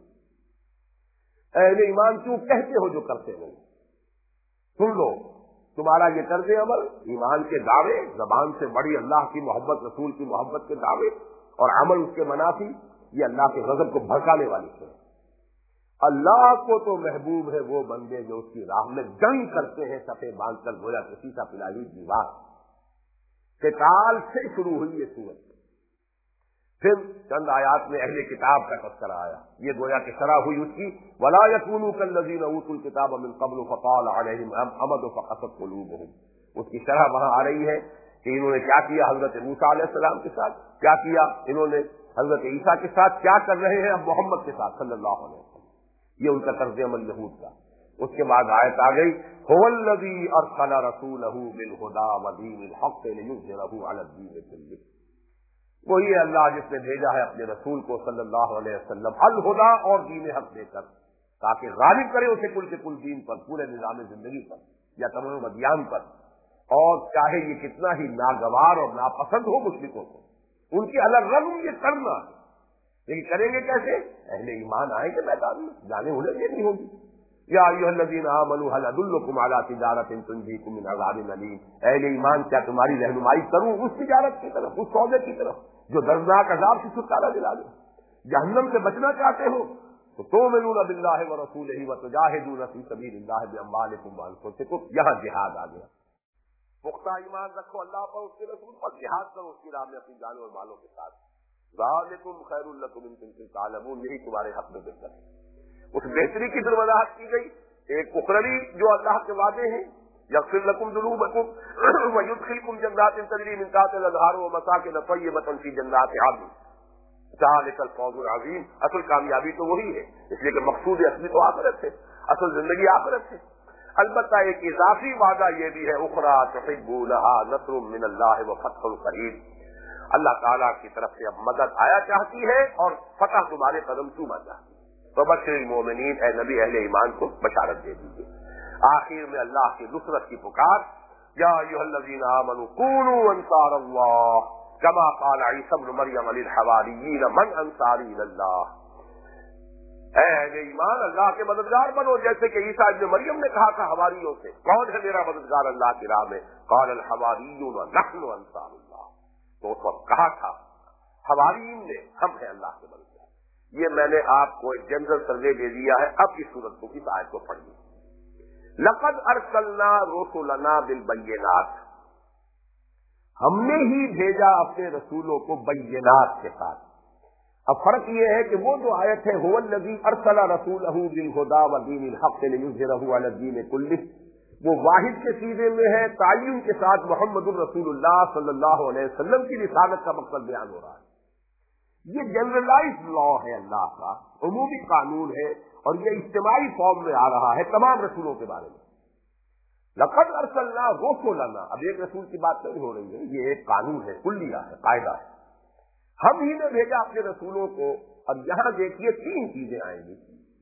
अहले ईमान क्यों कहते हो जो करते हो, सुन लो, तुम्हारा ये तर्ज अमल, ईमान के दावे, जबान से बड़ी अल्लाह की मोहब्बत, रसूल की मोहब्बत के दावे और अमल उसके मनाफी, ये अल्लाह के गज़ब को भड़काने वाली है। اللہ کو تو محبوب ہے وہ بندے جو اس کی راہ میں جنگ کرتے ہیں صفے باندھ کر، گویا کسی کا پلائی دیوار۔ قتال سے شروع ہوئی یہ سورت، پھر چند آیات میں اہل کتاب کا تذکرہ آیا، یہ گویا کہ شرح ہوئی اس کی وَلَا يَكُونُوا كَالَّذِينَ أُوتُوا الْكِتَابَ مِن قَبْلُ فَطَالَ عَلَيْهِمْ الْأَمَدُ فَقَسَتْ قُلُوبُهُمْ۔ اس کی شرح وہاں آ رہی ہے کہ انہوں نے کیا کیا حضرت موسیٰ علیہ السلام کے ساتھ، کیا کیا انہوں نے حضرت عیسیٰ کے ساتھ، کیا کر رہے ہیں اب محمد کے ساتھ صلی اللہ علیہ وسلم۔ یہ ان کا طرز عمل یہود کا۔ اس کے بعد آیت آ گئی هُوَ الَّذِي أَرْسَلَ رَسُولَهُ بِالْهُدَىٰ وَدِينِ الْحَقِّ لِيُظْهِرَهُ عَلَى الدِّينِ كُلِّهِ۔ وہی ہے اللہ جس نے بھیجا ہے اپنے رسول کو صلی اللہ علیہ وسلم الہدا اور دین حق دے کر، تاکہ غالب کرے اسے کل کے کل دین پر، پورے نظام زندگی پر یا تمام ادیان پر، اور چاہے یہ کتنا ہی ناگوار اور ناپسند ہو مشرکوں کو، ان کی الگ رغم یہ کرنا ہے، لیکن کریں گے کیسے؟ اہل ایمان آئیں گے میدان میں، جانے انہیں یہ نہیں ہوگی۔ یا ایھا الذین آمنوا هل ادلکم علی تجارۃ تنجیکم من عذاب الیم۔ اہل ایمان کیا تمہاری رہنمائی کروں اس تجارت کی طرف، اس سودے کی طرف جو دردناک عذاب سے چھٹکارا دلا دے؟ جہنم سے بچنا چاہتے ہو تو تؤمنون باللہ ورسولہ وتجاہدون فی سبیل اللہ باموالکم وانفسکم۔ یہاں جہاد آ گیا، پختہ ایمان رکھو اللہ پر، اس کے رسول پر، جہاد کرو اس کی راہ میں اپنی جانوں اور مالوں کے ساتھ۔ ذالکم خیر لکم ان کنتم تعلمون، یہی تمہارے حق میں بہتر ہے۔ اس بہتری کی پھر وضاحت کی گئی، ایک اخروی جو اللہ کے وعدے ہیں، یغفر لکم ذنوبکم ویدخلکم جنات تجری من تحتها الانہار ومساکن طیبۃ فی جنات عدن ذالک الفوز العظیم۔ اصل کامیابی تو وہی ہے، اس لیے کہ مقصود اصلی تو آخرت ہے، اصل زندگی آخرت ہے۔ البتہ ایک اضافی وعدہ یہ بھی ہے، اخری تحبونها نصر من اللہ وفتح قریب۔ اللہ تعالیٰ کی طرف سے اب مدد آیا چاہتی ہے اور فتح تمہارے قدم چوما چاہتی ہے۔ فبشر المؤمنین، اے نبی اہل ایمان کو بشارت دے دیجیے۔ آخر میں اللہ کی نصرت کی پکار، یا ایھا الذین آمنوا کونوا انصار اللہ کما قال عیسی ابن مریم للحواریین من انصاری الی اللہ۔ اے اہل ایمان اللہ کے مددگار بنو، جیسے کہ عیسیٰ ابن مریم نے کہا تھا حواریوں سے، کون ہے میرا مددگار اللہ کی راہ میں؟ قال الحواریون نحن انصار اللہ۔ تو اس وقت کہا تھا حواریین نے، ہم ہیں اللہ کے مددگار۔ یہ میں نے آپ کو ایک جنرل سروے دے دیا ہے، اب اس صورت کو اس آیت کو پڑھیے۔ لقد ارسلنا رسلنا بالبینات، ہم نے ہی بھیجا اپنے رسولوں کو بینات کے ساتھ۔ اب فرق یہ ہے کہ وہ جو آیت ہے هو الذی ارسل رسولہ بالہدی ودین الحق لیظہرہ علی الدین کلہ، وہ واحد کے سیغے میں ہے، تعین کے ساتھ محمد الرسول اللہ صلی اللہ علیہ وسلم کی رسالت کا مقصد بیان ہو رہا ہے۔ یہ جنرلائز لا ہے، اللہ کا عمومی قانون ہے، اور یہ اجتماعی فارم میں آ رہا ہے تمام رسولوں کے بارے میں۔ لقد ارسلنا رسلنا، اب ایک رسول کی بات نہیں ہو رہی ہے، یہ ایک قانون ہے، کلیہ ہے، قاعدہ ہے۔ ہم ہی نے بھیجا اپنے رسولوں کو۔ اب یہاں دیکھیے تین چیزیں آئیں گی،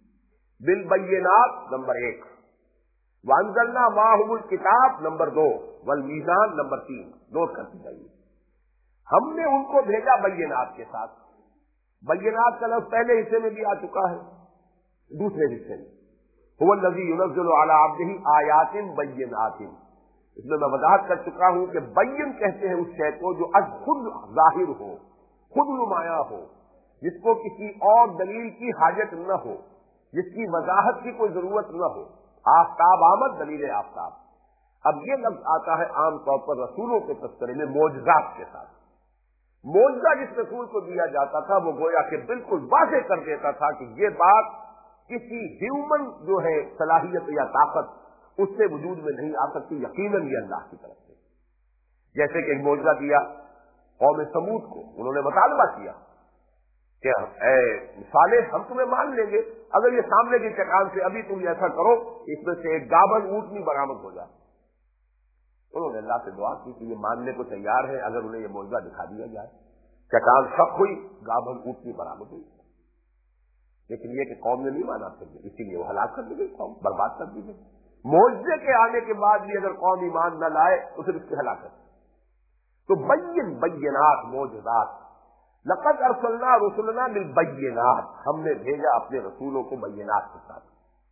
بالبینات نمبر 1، وانزلنا معہم الکتاب نمبر 2، والمیزان نمبر 3۔ نوٹ کرتی جائیے، ہم نے ان کو بھیجا بینات کے ساتھ۔ بینات کا لفظ پہلے حصے میں بھی آ چکا ہے، دوسرے حصے میں هو الذی ینزل علی عبدہ آیات بینات، اس میں میں وضاحت کر چکا ہوں کہ بین کہتے ہیں اس شے کو جو از خود ظاہر ہو، خود نمایاں ہو، جس کو کسی اور دلیل کی حاجت نہ ہو، جس کی وضاحت کی کوئی ضرورت نہ ہو۔ آفتاب آمد، دلیل آفتاب۔ اب یہ لفظ آتا ہے عام طور پر رسولوں کے تذکرے میں معجزات کے ساتھ۔ معجزہ جس رسول کو دیا جاتا تھا وہ گویا کہ بالکل واضح کر دیتا تھا کہ یہ بات کسی ہیومن جو ہے صلاحیت یا طاقت اس سے وجود میں نہیں آ سکتی، یقیناً یہ اللہ کی طرف سے۔ جیسے کہ ایک معجزہ دیا قوم سمود کو، انہوں نے مطالبہ کیا کہ اے صالح ہم تمہیں مان لیں گے اگر یہ سامنے کی چٹان سے ابھی تم ایسا کرو اس میں سے ایک گابن اونٹنی برآمد ہو جائے۔ انہوں نے اللہ سے دعا کی کہ یہ ماننے کو تیار ہے اگر انہیں یہ معجزہ دکھا دیا جائے۔ چٹان سخت ہوئی، گابن اونٹنی برآمد ہوئی، لیکن یہ کہ قوم نے نہیں مانا، پھر اسی لیے وہ ہلاک کر دی گئی، قوم برباد کر دی گئی۔ معجزے کے آنے کے بعد بھی اگر قوم ایمان نہ لائے تو پھر اس کی ہلاکت۔ تو بینات، معجزات، لقد ارسلنا رسلنا بالبینات، ہم نے بھیجا اپنے رسولوں کو بینات کے ساتھ۔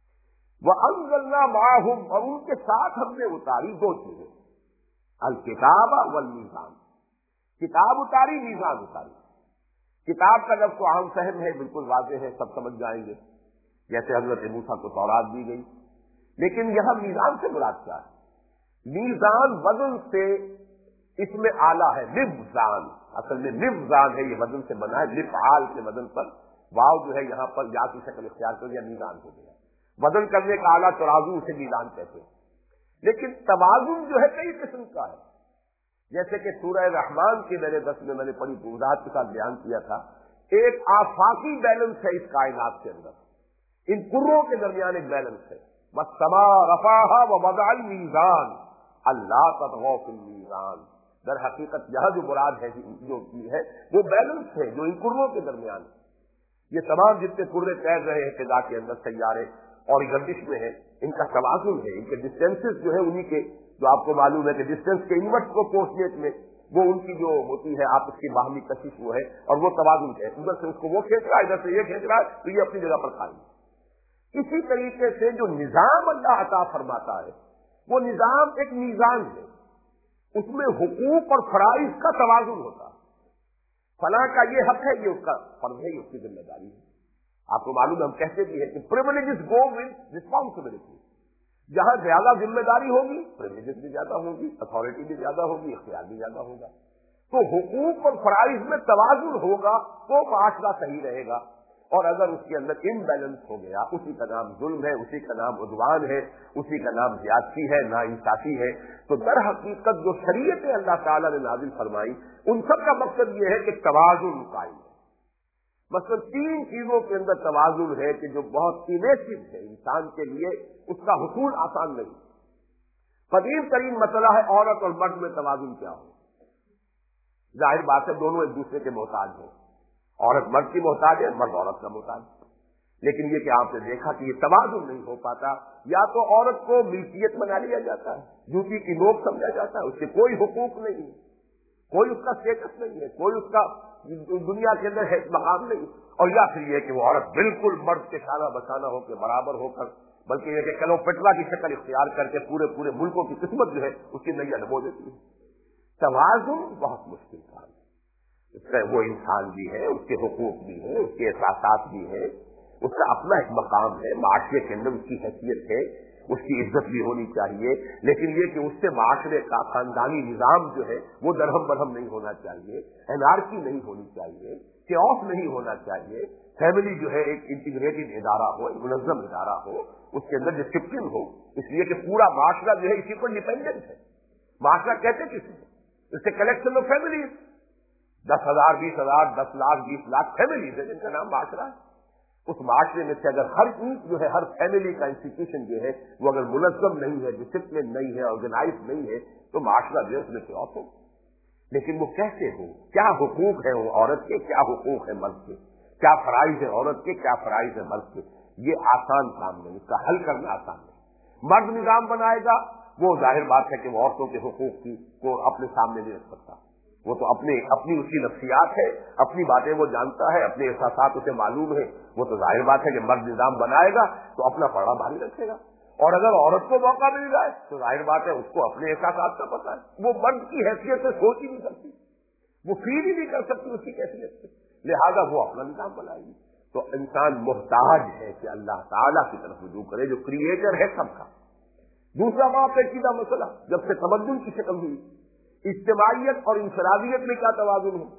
وانزلنا معہم، اور ان کے ساتھ ہم نے اتاری دو چیزیں، الکتاب والمیزان، کتاب اتاری، میزان اتاری۔ کتاب کا لفظ تو عام فہم ہے، بالکل واضح ہے، سب سمجھ جائیں گے۔ جیسے حضرت موسیٰ کو تورات دی گئی. لیکن یہاں میزان سے مراد کیا ہے؟ میزان وزن سے اس میں آلہ ہے. مفزان اصل میں مفزان ہے، یہ وزن سے بنا ہے. مفعال کے وزن پر واو جو ہے یہاں پر یا کی شکل اختیار کر یا میزان ہو گیا. وزن کرنے کا آلہ ترازو، اسے میزان کہتے ہیں. لیکن توازن جو ہے کئی قسم کا ہے. جیسے کہ سورہ رحمان کے میرے درس میں نے بڑی وضاحت کے ساتھ بیان کیا تھا، ایک آفاقی بیلنس ہے اس کائنات کے اندر. ان کروں کے درمیان ایک بیلنس ہے. وَالسَّمَاءَ رَفَعَهَا وَوَضَعَ الْمِيزَانَ اللہ تطغوا فی المیزان. در حقیقت یہاں جو مراد ہے جو ہے وہ بیلنس ہے جو ان کروں کے درمیان ہے. یہ تمام جتنے کرے تیر رہے ہیں فضا کے اندر، سیارے اور گردش میں ہیں، ان کا توازن ہے. ان کے ڈسٹینسز جو ہے انہی کے، جو آپ کو معلوم ہے کہ ڈسٹینس کے انورس کو کوشنیٹ میں وہ ان کی جو ہوتی ہے آپس کی باہمی کشش وہ ہے، اور وہ توازن ہے. ادھر سے اس کو وہ کھینچ رہا ہے، ادھر سے یہ کھینچ رہا ہے، تو یہ اپنی جگہ پر قائم ہے. اسی طریقے سے جو نظام اللہ عطا فرماتا ہے وہ نظام ایک میزان ہے. اس میں حقوق اور فرائض کا توازن ہوتا ہے. فلاں کا یہ حق ہے، یہ اس کا فرض ہے، یہ اس کی ذمہ داری ہے. آپ کو معلوم ہے ہم کہتے بھی ہیں کہ پریولیجز گو ود ریسپانسبلٹی. جہاں زیادہ ذمہ داری ہوگی پریولیجز بھی زیادہ ہوگی، اتھارٹی بھی زیادہ ہوگی، اختیار بھی زیادہ ہوگا. تو حقوق اور فرائض میں توازن ہوگا تو معاشرہ صحیح رہے گا. اور اگر اس کے اندر امبیلنس ہو گیا، اسی کا نام ظلم ہے، اسی کا نام عدوان ہے، اسی کا نام زیادتی ہے، ناانصافی ہے. تو در حقیقت جو شریعتیں اللہ تعالیٰ نے نازل فرمائی ان سب کا مقصد یہ ہے کہ توازن قائم ہے. مثلا 3 چیزوں کے اندر توازن ہے کہ جو بہت انیسو ہے انسان کے لیے، اس کا حصول آسان نہیں. قدیم ترین مسئلہ ہے عورت اور مرد میں توازن کیا ہو. ظاہر بات ہے دونوں ایک دوسرے کے محتاج ہیں. عورت مرد کی محتاج ہے، مرد عورت کا محتاج ہے. لیکن یہ کہ آپ نے دیکھا کہ یہ توازن نہیں ہو پاتا. یا تو عورت کو ملکیت بنا لیا جاتا ہے، جوتی کی نوک سمجھا جاتا ہے، اس کے کوئی حقوق نہیں ہے، کوئی اس کا اسٹیٹس نہیں ہے، کوئی اس کا دنیا کے اندر مقام نہیں. اور یا پھر یہ کہ وہ عورت بالکل مرد کے شانہ بشانہ ہو کے برابر ہو کر، بلکہ یہ کہ کلوپٹرا کی شکل اختیار کر کے پورے ملکوں کی قسمت جو ہے اس کی نیا ڈبو دیتی ہے. توازن بہت مشکل کام ہے. اس کا وہ انسان بھی ہے، اس کے حقوق بھی ہیں، اس کے احساسات بھی ہیں، اس کا اپنا ایک مقام ہے، معاشرے کے اندر اس کی حیثیت ہے، اس کی عزت بھی ہونی چاہیے. لیکن یہ کہ اس سے معاشرے کا خاندانی نظام جو ہے وہ درہم برہم نہیں ہونا چاہیے، انارکی نہیں ہونی چاہیے، کیوس نہیں ہونا چاہیے. فیملی جو ہے ایک انٹیگریٹڈ ادارہ ہو، ایک منظم ادارہ ہو، اس کے اندر ڈسپلن ہو. اس لیے کہ پورا معاشرہ جو ہے اسی پر ڈیپینڈنٹ ہے. معاشرہ کہتے کسی کو، اس سے collection of family 10,000 20,000 10 lakh 20 lakh families ہے جن کا نام معاشرہ ہے. اس معاشرے میں سے اگر ہر چیز جو ہے، ہر فیملی کا انسٹیٹیوشن جو ہے وہ اگر منظم نہیں ہے، ڈسپلن نہیں ہے، آرگنائز نہیں ہے، تو معاشرہ جو ہے اس میں چوس ہو. لیکن وہ کیسے ہو؟ کیا حقوق ہے وہ عورت کے، کیا حقوق ہے مرد کے، کیا فرائض ہے عورت کے، کیا فرائض ہے مرد کے. یہ آسان کام نہیں، اس کا حل کرنا آسان نہیں. مرد نظام بنائے گا وہ ظاہر بات ہے کہ وہ عورتوں کے حقوق کی کو اپنے سامنے نہیں رکھ سکتا. وہ تو اپنی اس کی نفسیات ہے، اپنی باتیں وہ جانتا ہے، اپنے احساسات اسے معلوم ہے. وہ تو ظاہر بات ہے کہ مرد نظام بنائے گا تو اپنا پڑا بھاری رکھے گا. اور اگر عورت کو موقع مل جائے تو ظاہر بات ہے اس کو اپنے احساسات کا پتہ ہے. وہ مرد کی حیثیت سے سوچ ہی نہیں سکتی، وہ فیل ہی نہیں کر سکتی اس کی حیثیت سے، لہذا وہ اپنا نظام بنائے گی. تو انسان محتاج ہے کہ اللہ تعالیٰ کی طرف رجوع کرے جو کریٹر ہے سب کا. دوسرا بات پیچیدہ مسئلہ، جب سے تمدن کی شکل ہوئی، اجتماعیت اور انفرادیت میں کیا توازن ہے؟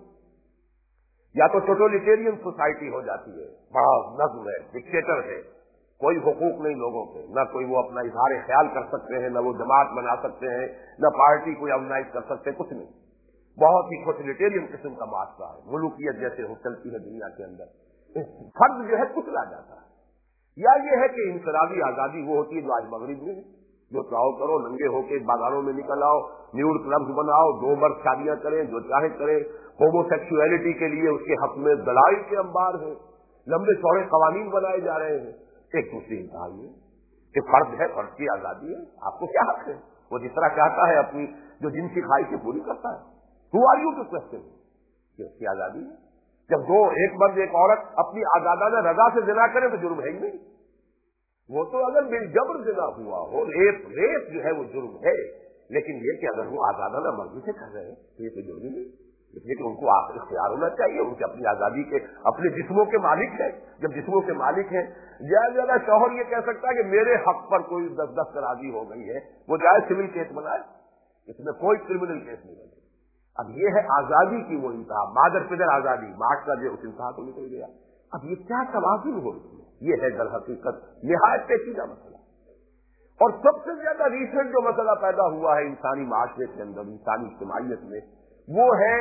یا تو ٹوٹلیٹیرین سوسائٹی ہو جاتی ہے، بڑا نظم ہے، ڈکٹیٹر ہے، کوئی حقوق نہیں لوگوں کے، نہ کوئی وہ اپنا اظہار خیال کر سکتے ہیں، نہ وہ جماعت بنا سکتے ہیں، نہ پارٹی کوئی آرگنائز کر سکتے، کچھ نہیں. بہت ہی ٹوٹلیٹیرین قسم کا معاشرہ ہے، ملوکیت جیسے ہو چلتی ہے دنیا کے اندر. فرد جو ہے کچلا جاتا ہے. یا یہ ہے کہ انفرادی آزادی وہ ہوتی ہے جو آج مغرب میں ہے، جو چاہو کرو، ننگے ہو کے بازاروں میں نکل آؤ، نیوڈ کلبز بناؤ، 2 مرد شادیاں کریں، جو چاہے کریں. ہومو سیکسولیٹی کے لیے اس کے حق میں دلائل کے انبار ہیں، لمبے چوڑے قوانین بنائے جا رہے ہیں. ایک دوسری انتہا یہ کہ فرد ہے، فرد کی آزادی ہے، آپ کو کیا حق ہے؟ وہ جس طرح چاہتا ہے اپنی جو جنسی خواہشیں پوری کرتا ہے. Who are you to question کہ اس کی آزادی ہے؟ جب ایک مرد ایک عورت اپنی آزادانہ رضا سے زنا کرے تو جرم ہے ہی نہیں. وہ تو اگر بالجبر زنا ہوا ہو، ریپ جو ہے وہ جرم ہے. لیکن یہ کہ اگر وہ آزادانہ مرضی سے کر رہے ہیں تو یہ تو جرم نہیں. لیکن ان کو آخر اختیار ہونا چاہیے، ان کی اپنی آزادی کے، اپنے جسموں کے مالک ہیں. جب جسموں کے مالک ہیں، زیادہ شوہر یہ کہہ سکتا ہے کہ میرے حق پر کوئی 10 ترازی ہو گئی ہے، وہ جائے سول کیس بنائے، اس میں کوئی کرمنل کیس نہیں بنے. اب یہ ہے آزادی کی وہ انتہا، مادر پدر آزادی، مارچ کا جو اس انتہا کو نکل گیا. اب یہ کیا توازن ہو رہی ہے؟ یہ ہے در حقیقت نہایت پیچیدہ مسئلہ. اور سب سے زیادہ ریسنٹ جو مسئلہ پیدا ہوا ہے انسانی معاشرے کے اندر، انسانی اجتماعیت میں، وہ ہے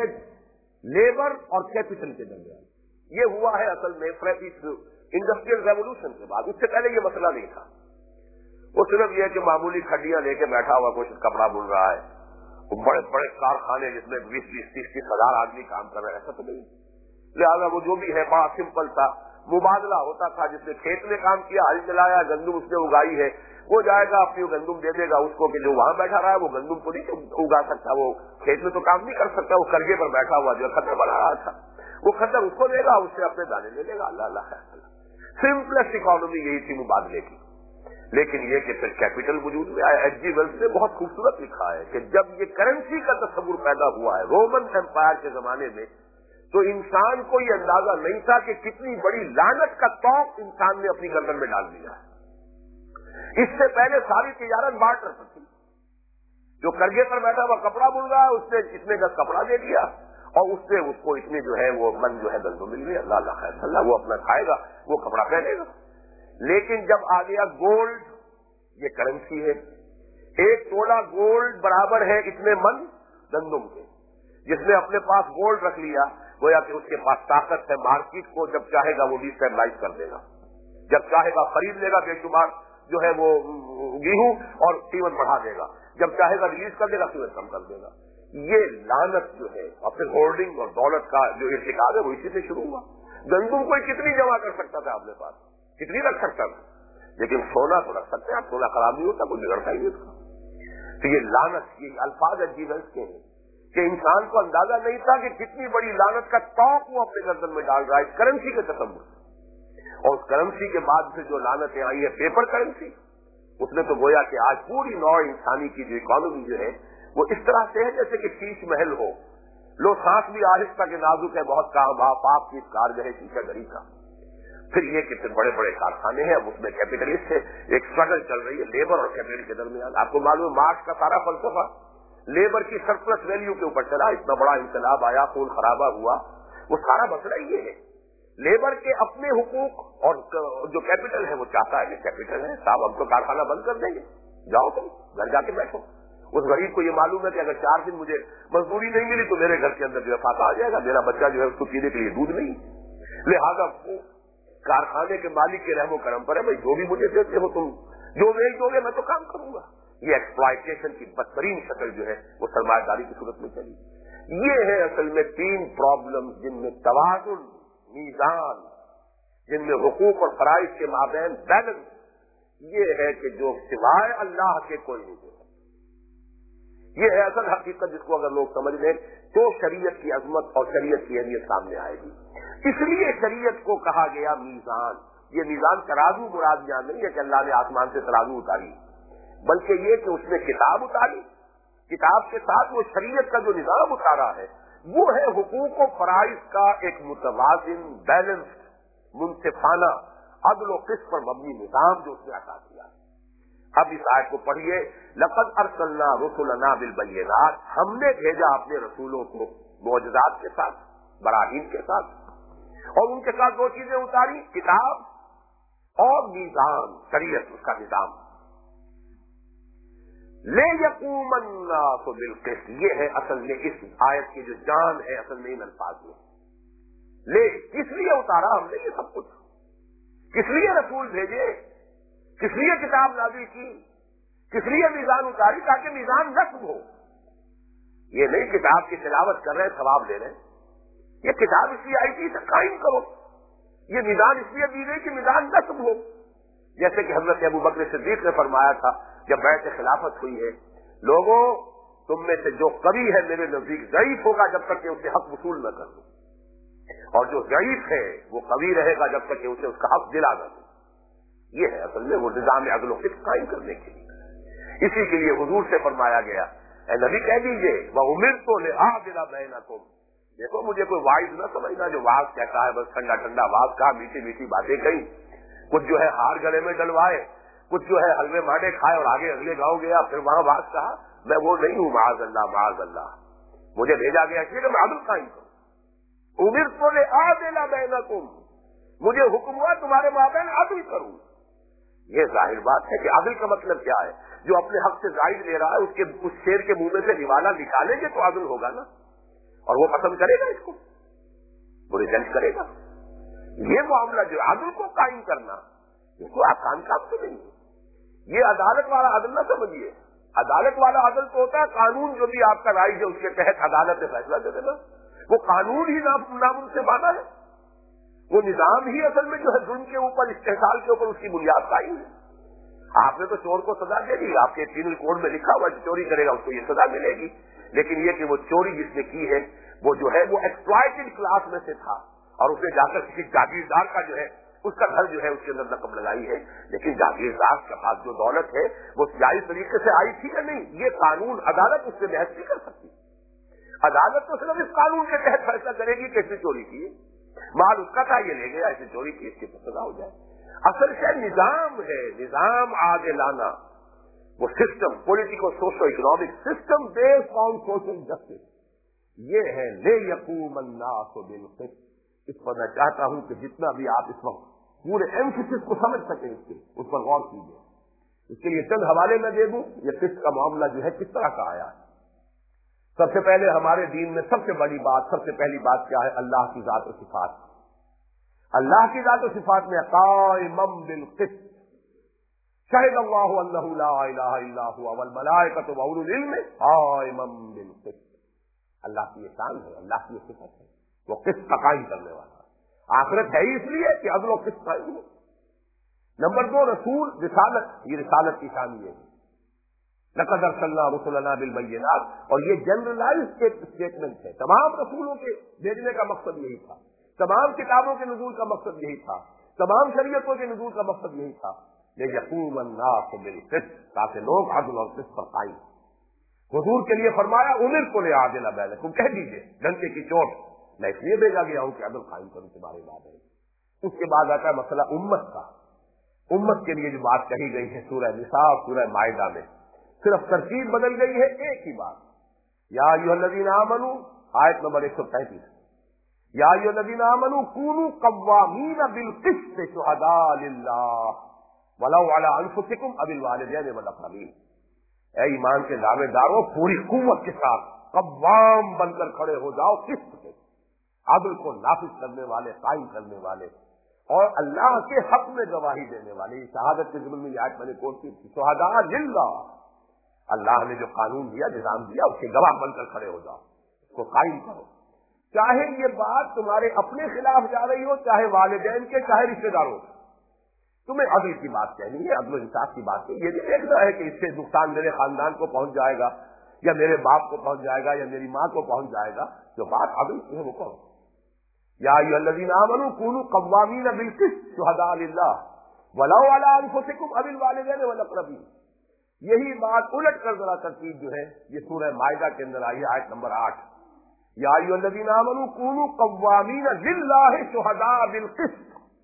لیبر اور کیپٹل کے درمیان. یہ ہوا ہے اصل میں انڈسٹریل ریولوشن کے بعد. اس سے پہلے یہ مسئلہ نہیں تھا. وہ صرف یہ کہ معمولی کھڈیاں لے کے بیٹھا ہوا کوئی کپڑا بن رہا ہے، وہ بڑے بڑے کارخانے جس میں 20-30 ہزار آدمی کام کر رہے ہیں، ایسا تو نہیں. لہٰذا وہ جو بھی ہے بڑا سمپل تھا، مبادلہ ہوتا تھا. جس نے کھیت میں کام کیا، ہل چلایا، گندم اس نے اگائی ہے، وہ جائے گا اپنی گندم دے دے گا اس کو، کہ جو وہاں بیٹھا رہا ہے وہ گندم کو نہیں اگا سکتا، وہ کھیت میں تو کام نہیں کر سکتا. وہ کرگے پر بیٹھا ہوا جو خطر بنا رہا تھا، وہ خطر اس کو دے گا، اس سے اپنے دانے لے لے گا. اللہ اللہ سمپلسٹ اکانومی یہی تھی مبادلے کی. لیکن یہ کہ پھر کیپٹل وجود میں آیا. ایچ جی ویلس نے بہت خوبصورت لکھا ہے کہ جب یہ کرنسی کا تصور پیدا ہوا ہے رومن امپائر کے زمانے میں، تو انسان کو یہ اندازہ نہیں تھا کہ کتنی بڑی لعنت کا توق انسان نے اپنی گردن میں ڈال دیا ہے. اس سے پہلے ساری تجارت بارٹر پر تھی. جو کرگے پر بیٹھا ہوا کپڑا بن رہا ہے، اس نے اتنے گز کپڑا دے دیا اور اس سے اس کو اتنے جو ہے وہ من جو ہے گندم مل گئی. اللہ اللہ خیر اللہ، وہ اپنا کھائے گا، وہ کپڑا پہنے گا. لیکن جب آ گیا گولڈ، یہ کرنسی ہے، 1 تولہ گولڈ برابر ہے اتنے من گندم کے. جس نے اپنے پاس گولڈ رکھ لیا، گویا کہ اس کے پاس طاقت ہے، مارکیٹ کو جب چاہے گا وہ ڈیسٹیبلائز کر دے گا، جب چاہے گا خرید لے گا بے شمار جو ہے وہ گیہوں اور قیمت بڑھا دے گا، جب چاہے گا ریلیز کر دے گا، قیمت کم کر دے گا. یہ لعنت جو ہے اور پھر ہولڈنگ اور دولت کا جو ارتکاب ہے وہ اسی سے شروع ہوا. گندم کوئی کتنی جمع کر سکتا تھا اپنے پاس، کتنی رکھ سکتا تھا، لیکن سونا تو رکھ سکتے ہیں. سونا خراب نہیں ہوتا، کوئی بگڑتا ہی نہیں اس کا. تو یہ لعنت، یہ الفاظ عجیب کے ہیں کہ انسان کو اندازہ نہیں تھا کہ کتنی بڑی لعنت کا توق وہ اپنے گردن میں ڈال رہا ہے کرنسی کے تصور. اور اس کرنسی کے بعد سے جو لعنتیں آئی ہے پیپر کرنسی، اس میں تو گویا کہ آج پوری نوع انسانی کی جو اکانومی جو ہے وہ اس طرح سے ہے جیسے کہ شیش محل ہو. لو سانس بھی آہستہ کے نازک ہے، بہت کام آپ کی کارگاہ شیشہ گری کا. پھر یہ کہ پھر بڑے بڑے کارخانے ہیں، اس میں کیپٹلسٹ ہے، ایک اسٹرگل چل رہی ہے لیبر اور کیپٹل کے درمیان. آپ کو معلوم ہے مارکس کا سارا فلسفہ لیبر کی سرپلس ویلیو کے اوپر چلا. اتنا بڑا انقلاب آیا، خون خرابہ ہوا، وہ سارا مسئلہ یہ ہے لیبر کے اپنے حقوق. اور جو کیپٹل ہے وہ چاہتا ہے کہ کیپٹل ہے صاحب ہم تو کارخانہ بند کر دیں گے، جاؤ تم گھر جا کے بیٹھو. اس غریب کو یہ معلوم ہے کہ اگر 4 دن مجھے مزدوری نہیں ملی تو میرے گھر کے اندر جو ہے فاقہ آ جائے گا، میرا بچہ جو ہے اس کو پینے کے لیے دودھ نہیں. لہٰذا وہ کارخانے کے مالک کے رحم و کرم پر ہے، بھائی جو بھی مجھے دیتے ہو تم، جو بیچ دو گے میں تو کام کروں گا. یہ ایکسپلائٹیشن کی بدترین شکل جو ہے وہ سرمایہ داری کی صورت میں چلی. یہ ہے اصل میں 3 پرابلم جن میں توازن، میزان، جن میں حقوق اور فرائض کے مابین بیلنس، یہ ہے کہ جو سوائے اللہ کے کوئی نہیں دے. یہ ہے اصل حقیقت جس کو اگر لوگ سمجھ لیں تو شریعت کی عظمت اور شریعت کی اہمیت سامنے آئے گی. اس لیے شریعت کو کہا گیا میزان. یہ میزان ترازو مراد یہاں نہیں ہے کہ اللہ نے آسمان سے ترازو اتاری، بلکہ یہ کہ اس نے کتاب اتاری، کتاب کے ساتھ وہ شریعت کا جو نظام اتارا ہے وہ ہے حقوق و فرائض کا ایک متوازن، بیلنس، منصفانہ، عدل و قسط پر مبنی نظام جو اس نے عطا کیا. اب اس آیت کو پڑھیے، لقد ارسلنا رسلنا بالبینات، ہم نے بھیجا اپنے رسولوں کو معجزات کے ساتھ، براہین کے ساتھ، اور ان کے ساتھ 2 چیزیں اتاری، کتاب اور میزان، شریعت اس کا نظام. لے یقوم الناس بالقسط، یہ ہے اصل میں اس آیت کی جو جان ہے اصل میں ان الفاظ میں. لے کس لیے اتارا ہم نے یہ سب کچھ، کس لیے رسول بھیجے، کس لیے کتاب نازل کی، کس لیے میزان اتاری، تاکہ میزان نصب ہو. یہ نہیں کتاب کی تلاوت کر رہے ہیں ثواب لے رہے ہیں. یہ کتاب اس لیے آئی تھی اسے قائم کرو. یہ میزان اس لیے دی گئی کہ میزان نصب ہو. جیسے کہ حضرت ابو بکر صدیق نے فرمایا تھا جب بیعت خلافت ہوئی ہے، لوگوں تم میں سے جو قوی ہے میرے نزدیک ضعیف ہوگا جب تک کہ اسے حق وصول نہ کر دو، اور جو ضعیف ہے وہ قوی رہے گا جب تک کہ اسے اس کا حق دلا نہ دو. یہ ہے اصل میں وہ نظام عدل و قسط قائم کرنے کے لیے. اسی کے لیے حضور سے فرمایا گیا اے نبی کہہ دیجئے وَأُمِرْتُ لِأَعْدِلَ بَيْنَكُمْ، देखो मुझे कोई वाइज न समझना जो वाज कहता है, बस ठंडा ठंडा वाज कहा, मीठी मीठी बातें कही, कुछ जो है हार गले में डलवाए, कुछ जो है हलवे मांडे खाए और आगे अगले गांव गया, फिर वहां वाज कहा। मैं वो नहीं हूं, माज अल्लाह माज अल्लाह। मुझे भेजा गया इसलिए कि मैं अदल कायम करूं। उमिर तो ले आदेला बैनकुम, मुझे हुक्म हुआ तुम्हारे माबैन अदल करूं। ये जाहिर बात है कि अदल का मतलब क्या है? जो अपने हक से जायद ले रहा है उसके उस शेर के मुंह में से निवाला निकालेंगे तो अदल होगा ना, और वो पसंद करेगा इसको, वो रिजेक्ट करेगा। ये मामला जो अदल को कायम करना, इसको आसान काम तो नहीं है। ये अदालत वाला अदल ना समझिए। अदालत वाला अदल तो होता है कानून जो भी आपका राय है उसके तहत अदालत ने फैसला दे देना। वो कानून ही नामुमकिन बाना है। वो निजाम ही असल में जो है जुल्म के ऊपर, इस्तेहसाल के ऊपर उसकी बुनियाद कायम है। आपने तो चोर को सजा दे दी, आपके पीनल कोड में लिखा हुआ चोरी करेगा उसको ये सजा मिलेगी, लेकिन ये कि वो चोरी जिसने की है वो जो है वो एक्सप्लॉयटेड क्लास में से था और उसने जाकर किसी जागीरदार का जो है उसका घर जो है उसके अंदर नकम लगाई है। लेकिन जागीरदार के पास जो दौलत है वो जायज तरीके से आई थी या नहीं, ये कानून अदालत उससे बहस नहीं कर सकती। अदालत तो सिर्फ इस कानून के तहत फैसला करेगी कि इसने चोरी की, माल उसका था ये ले गया, ऐसे चोरी की, इसकी सजा हो जाए। असल से निजाम है, निजाम आगे लाना, वो system, politico socio economic system based on social justice, ये है ले यकूम अन्नास बिल क़िस्त। इस पर मैं चाहता हूं कि जितना भी आप इस वक्त पूरे एम्फसिस को समझ सकें इसके, उस पर गौर कीजिए। इसके लिए चंद हवाले मैं दे दूं, ये क़िस्त का मामला जो है किस तरह का आया है। सबसे पहले हमारे दीन में सबसे बड़ी बात, सबसे पहली बात क्या है? अल्लाह की ज़ात और सिफात। अल्लाह की ज़ात और सिफात में क़ाइमम बिल क़िस्त, शहिदल्लाहु अन्नहु ला इलाहा इल्ला हुवा वल मलाइकतु व उलुल इल्म क़ाइमम बिल क़िस्त। अल्लाह की ये शान है, अल्लाह की ये सिफत है, वो क़िस्त का कायम करने वाला। आखिरत है ही इसलिए कि अदल और क़िस्त कायम हो। नंबर 2, रसूल रिसालत, ये रिसालत की शान ये है, लक़द अरसलना रुसुलना बिल बय्यिनात, और ये जनरलाइज्ड स्टेटमेंट है। तमाम रसूलों के भेजने का मकसद यही था, तमाम किताबों के नुज़ूल का मकसद यही था, तमाम शरीयतों के नुज़ूल का मकसद यही था, लियक़ूम अन्नास बिल क़िस्त, ताकि लोग अदल और क़िस्त पर कायम। हुजूर के लिए फरमाया उमिरतु लिअअदिला बैनकुम, कह दीजिए डंके की चोट, मैं इसलिए भेजा गया हूं कि अदल कायम करूं तुम्हारे बाद। उसके बाद आता है मसला उम्मत का। उम्मत के लिए जो बात कही गई है सूरह निसा, सूरह माइदा में, सिर्फ तरतीब बदल गई है, एक ही बात, या अय्युहल्लज़ीना आमनू, आयत नंबर 135, या अय्युहल्लज़ीना आमनू कूनू क़व्वामीन बिल क़िस्त शुहदा लिल्लाह वलौ अला अनफुसिकुम अविल वालिदैन वल अक़रबीन। ऐ ईमान के दावेदारों, पूरी कुव्वत के साथ कव्वाम बनकर खड़े हो जाओ किस्त पे, अदल को नाफिज करने वाले, कायम करने वाले और अल्लाह के हक में गवाही देने वाले। शहादत के जुम्मन में आयत मैंने कोट की, शुहदा लिल्लाह, अल्लाह ने जो कानून दिया, निजाम दिया, उसके गवाह बनकर खड़े हो जाओ, उसको कायम करो। चाहे ये बात तुम्हारे अपने खिलाफ जा रही हो, चाहे वालिदैन के, चाहे रिश्तेदारों के, तुम्हें अदल की बात कहनी है, अदल इंसाफ की बात है। ये नहीं देखना है कि इससे नुकसान मेरे खानदान को पहुंच जाएगा या मेरे बाप को पहुंच जाएगा या मेरी मां को पहुंच जाएगा। जो बात अदल की है वो करो। या अय्युहल्लज़ीना आमनू कूनू क़व्वामीन बिल क़िस्त शुहदा लिल्लाह वलौ अला अनफुसिकुम अविल वालिदैन वल अक़रबीन। यही बात उलट कर जरा तरतीब जो है ये सूरह माइदा के अंदर आई है, आयत नंबर 8, या अय्युहल्लज़ीना आमनू कूनू क़व्वामीन लिल्लाहि शुहदा बिल क़िस्त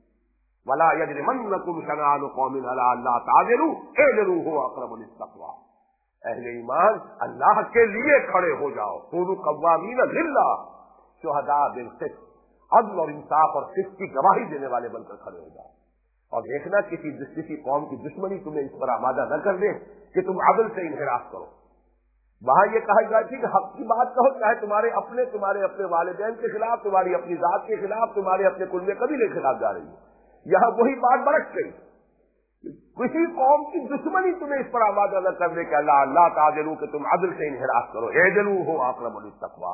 वला यजरिमन्नकुम शनआनु क़ौमिन अला अल्ला तादिलू इदिलू हुवा अक़रबु लित्तक़वा। अहले ईमान, अल्लाह के लिए खड़े हो जाओ, कूनू क़व्वामीन लिल्लाह शुहदा बिल क़िस्त, अदल और इंसाफ और क़िस्त की गवाही देने वाले बनकर खड़े हो जाओ। और देखना किसी कौम की दुश्मनी तुम्हें इस पर आमादा न कर दे कि तुम अदल से इन्हिराफ करो। वहां ये कहा जाती है कि हक की बात कहो, चाहे तुम्हारे अपने वालिदैन के खिलाफ, तुम्हारी अपनी जात के खिलाफ, तुम्हारे अपने कुल में कबीले के खिलाफ जा रही है। यहां वही बात बरस गई, किसी कौम की दुश्मनी तुम्हें इस पर आमादा न कर दे कि अल्लाह तादिलू कि तुम अदल से इन्हिराफ करो, इदिलू हो अक़रबु लित्तक़वा,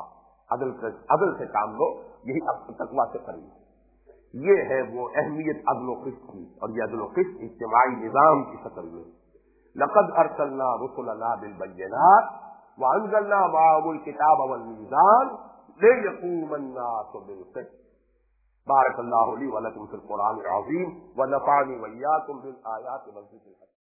अदल से काम लो, यही तक़वा से करेंगे। ये है वो अहमियत अदल व क़िस्त की, और ये अदल व क़िस्त इज्तिमाई निज़ाम की शक्ल में। लक़द अरसलना रुसुलना बिल बय्यिनात व अंज़लना मअहुमुल किताब वल मीज़ान लियक़ूम अन्नास बिल क़िस्त। बारकल्लाहु ली व लकुम फ़िल क़ुरआनिल अज़ीम व नफ़अनी व इय्याकुम बिल आयाति वल ज़िक्रिल हकीम।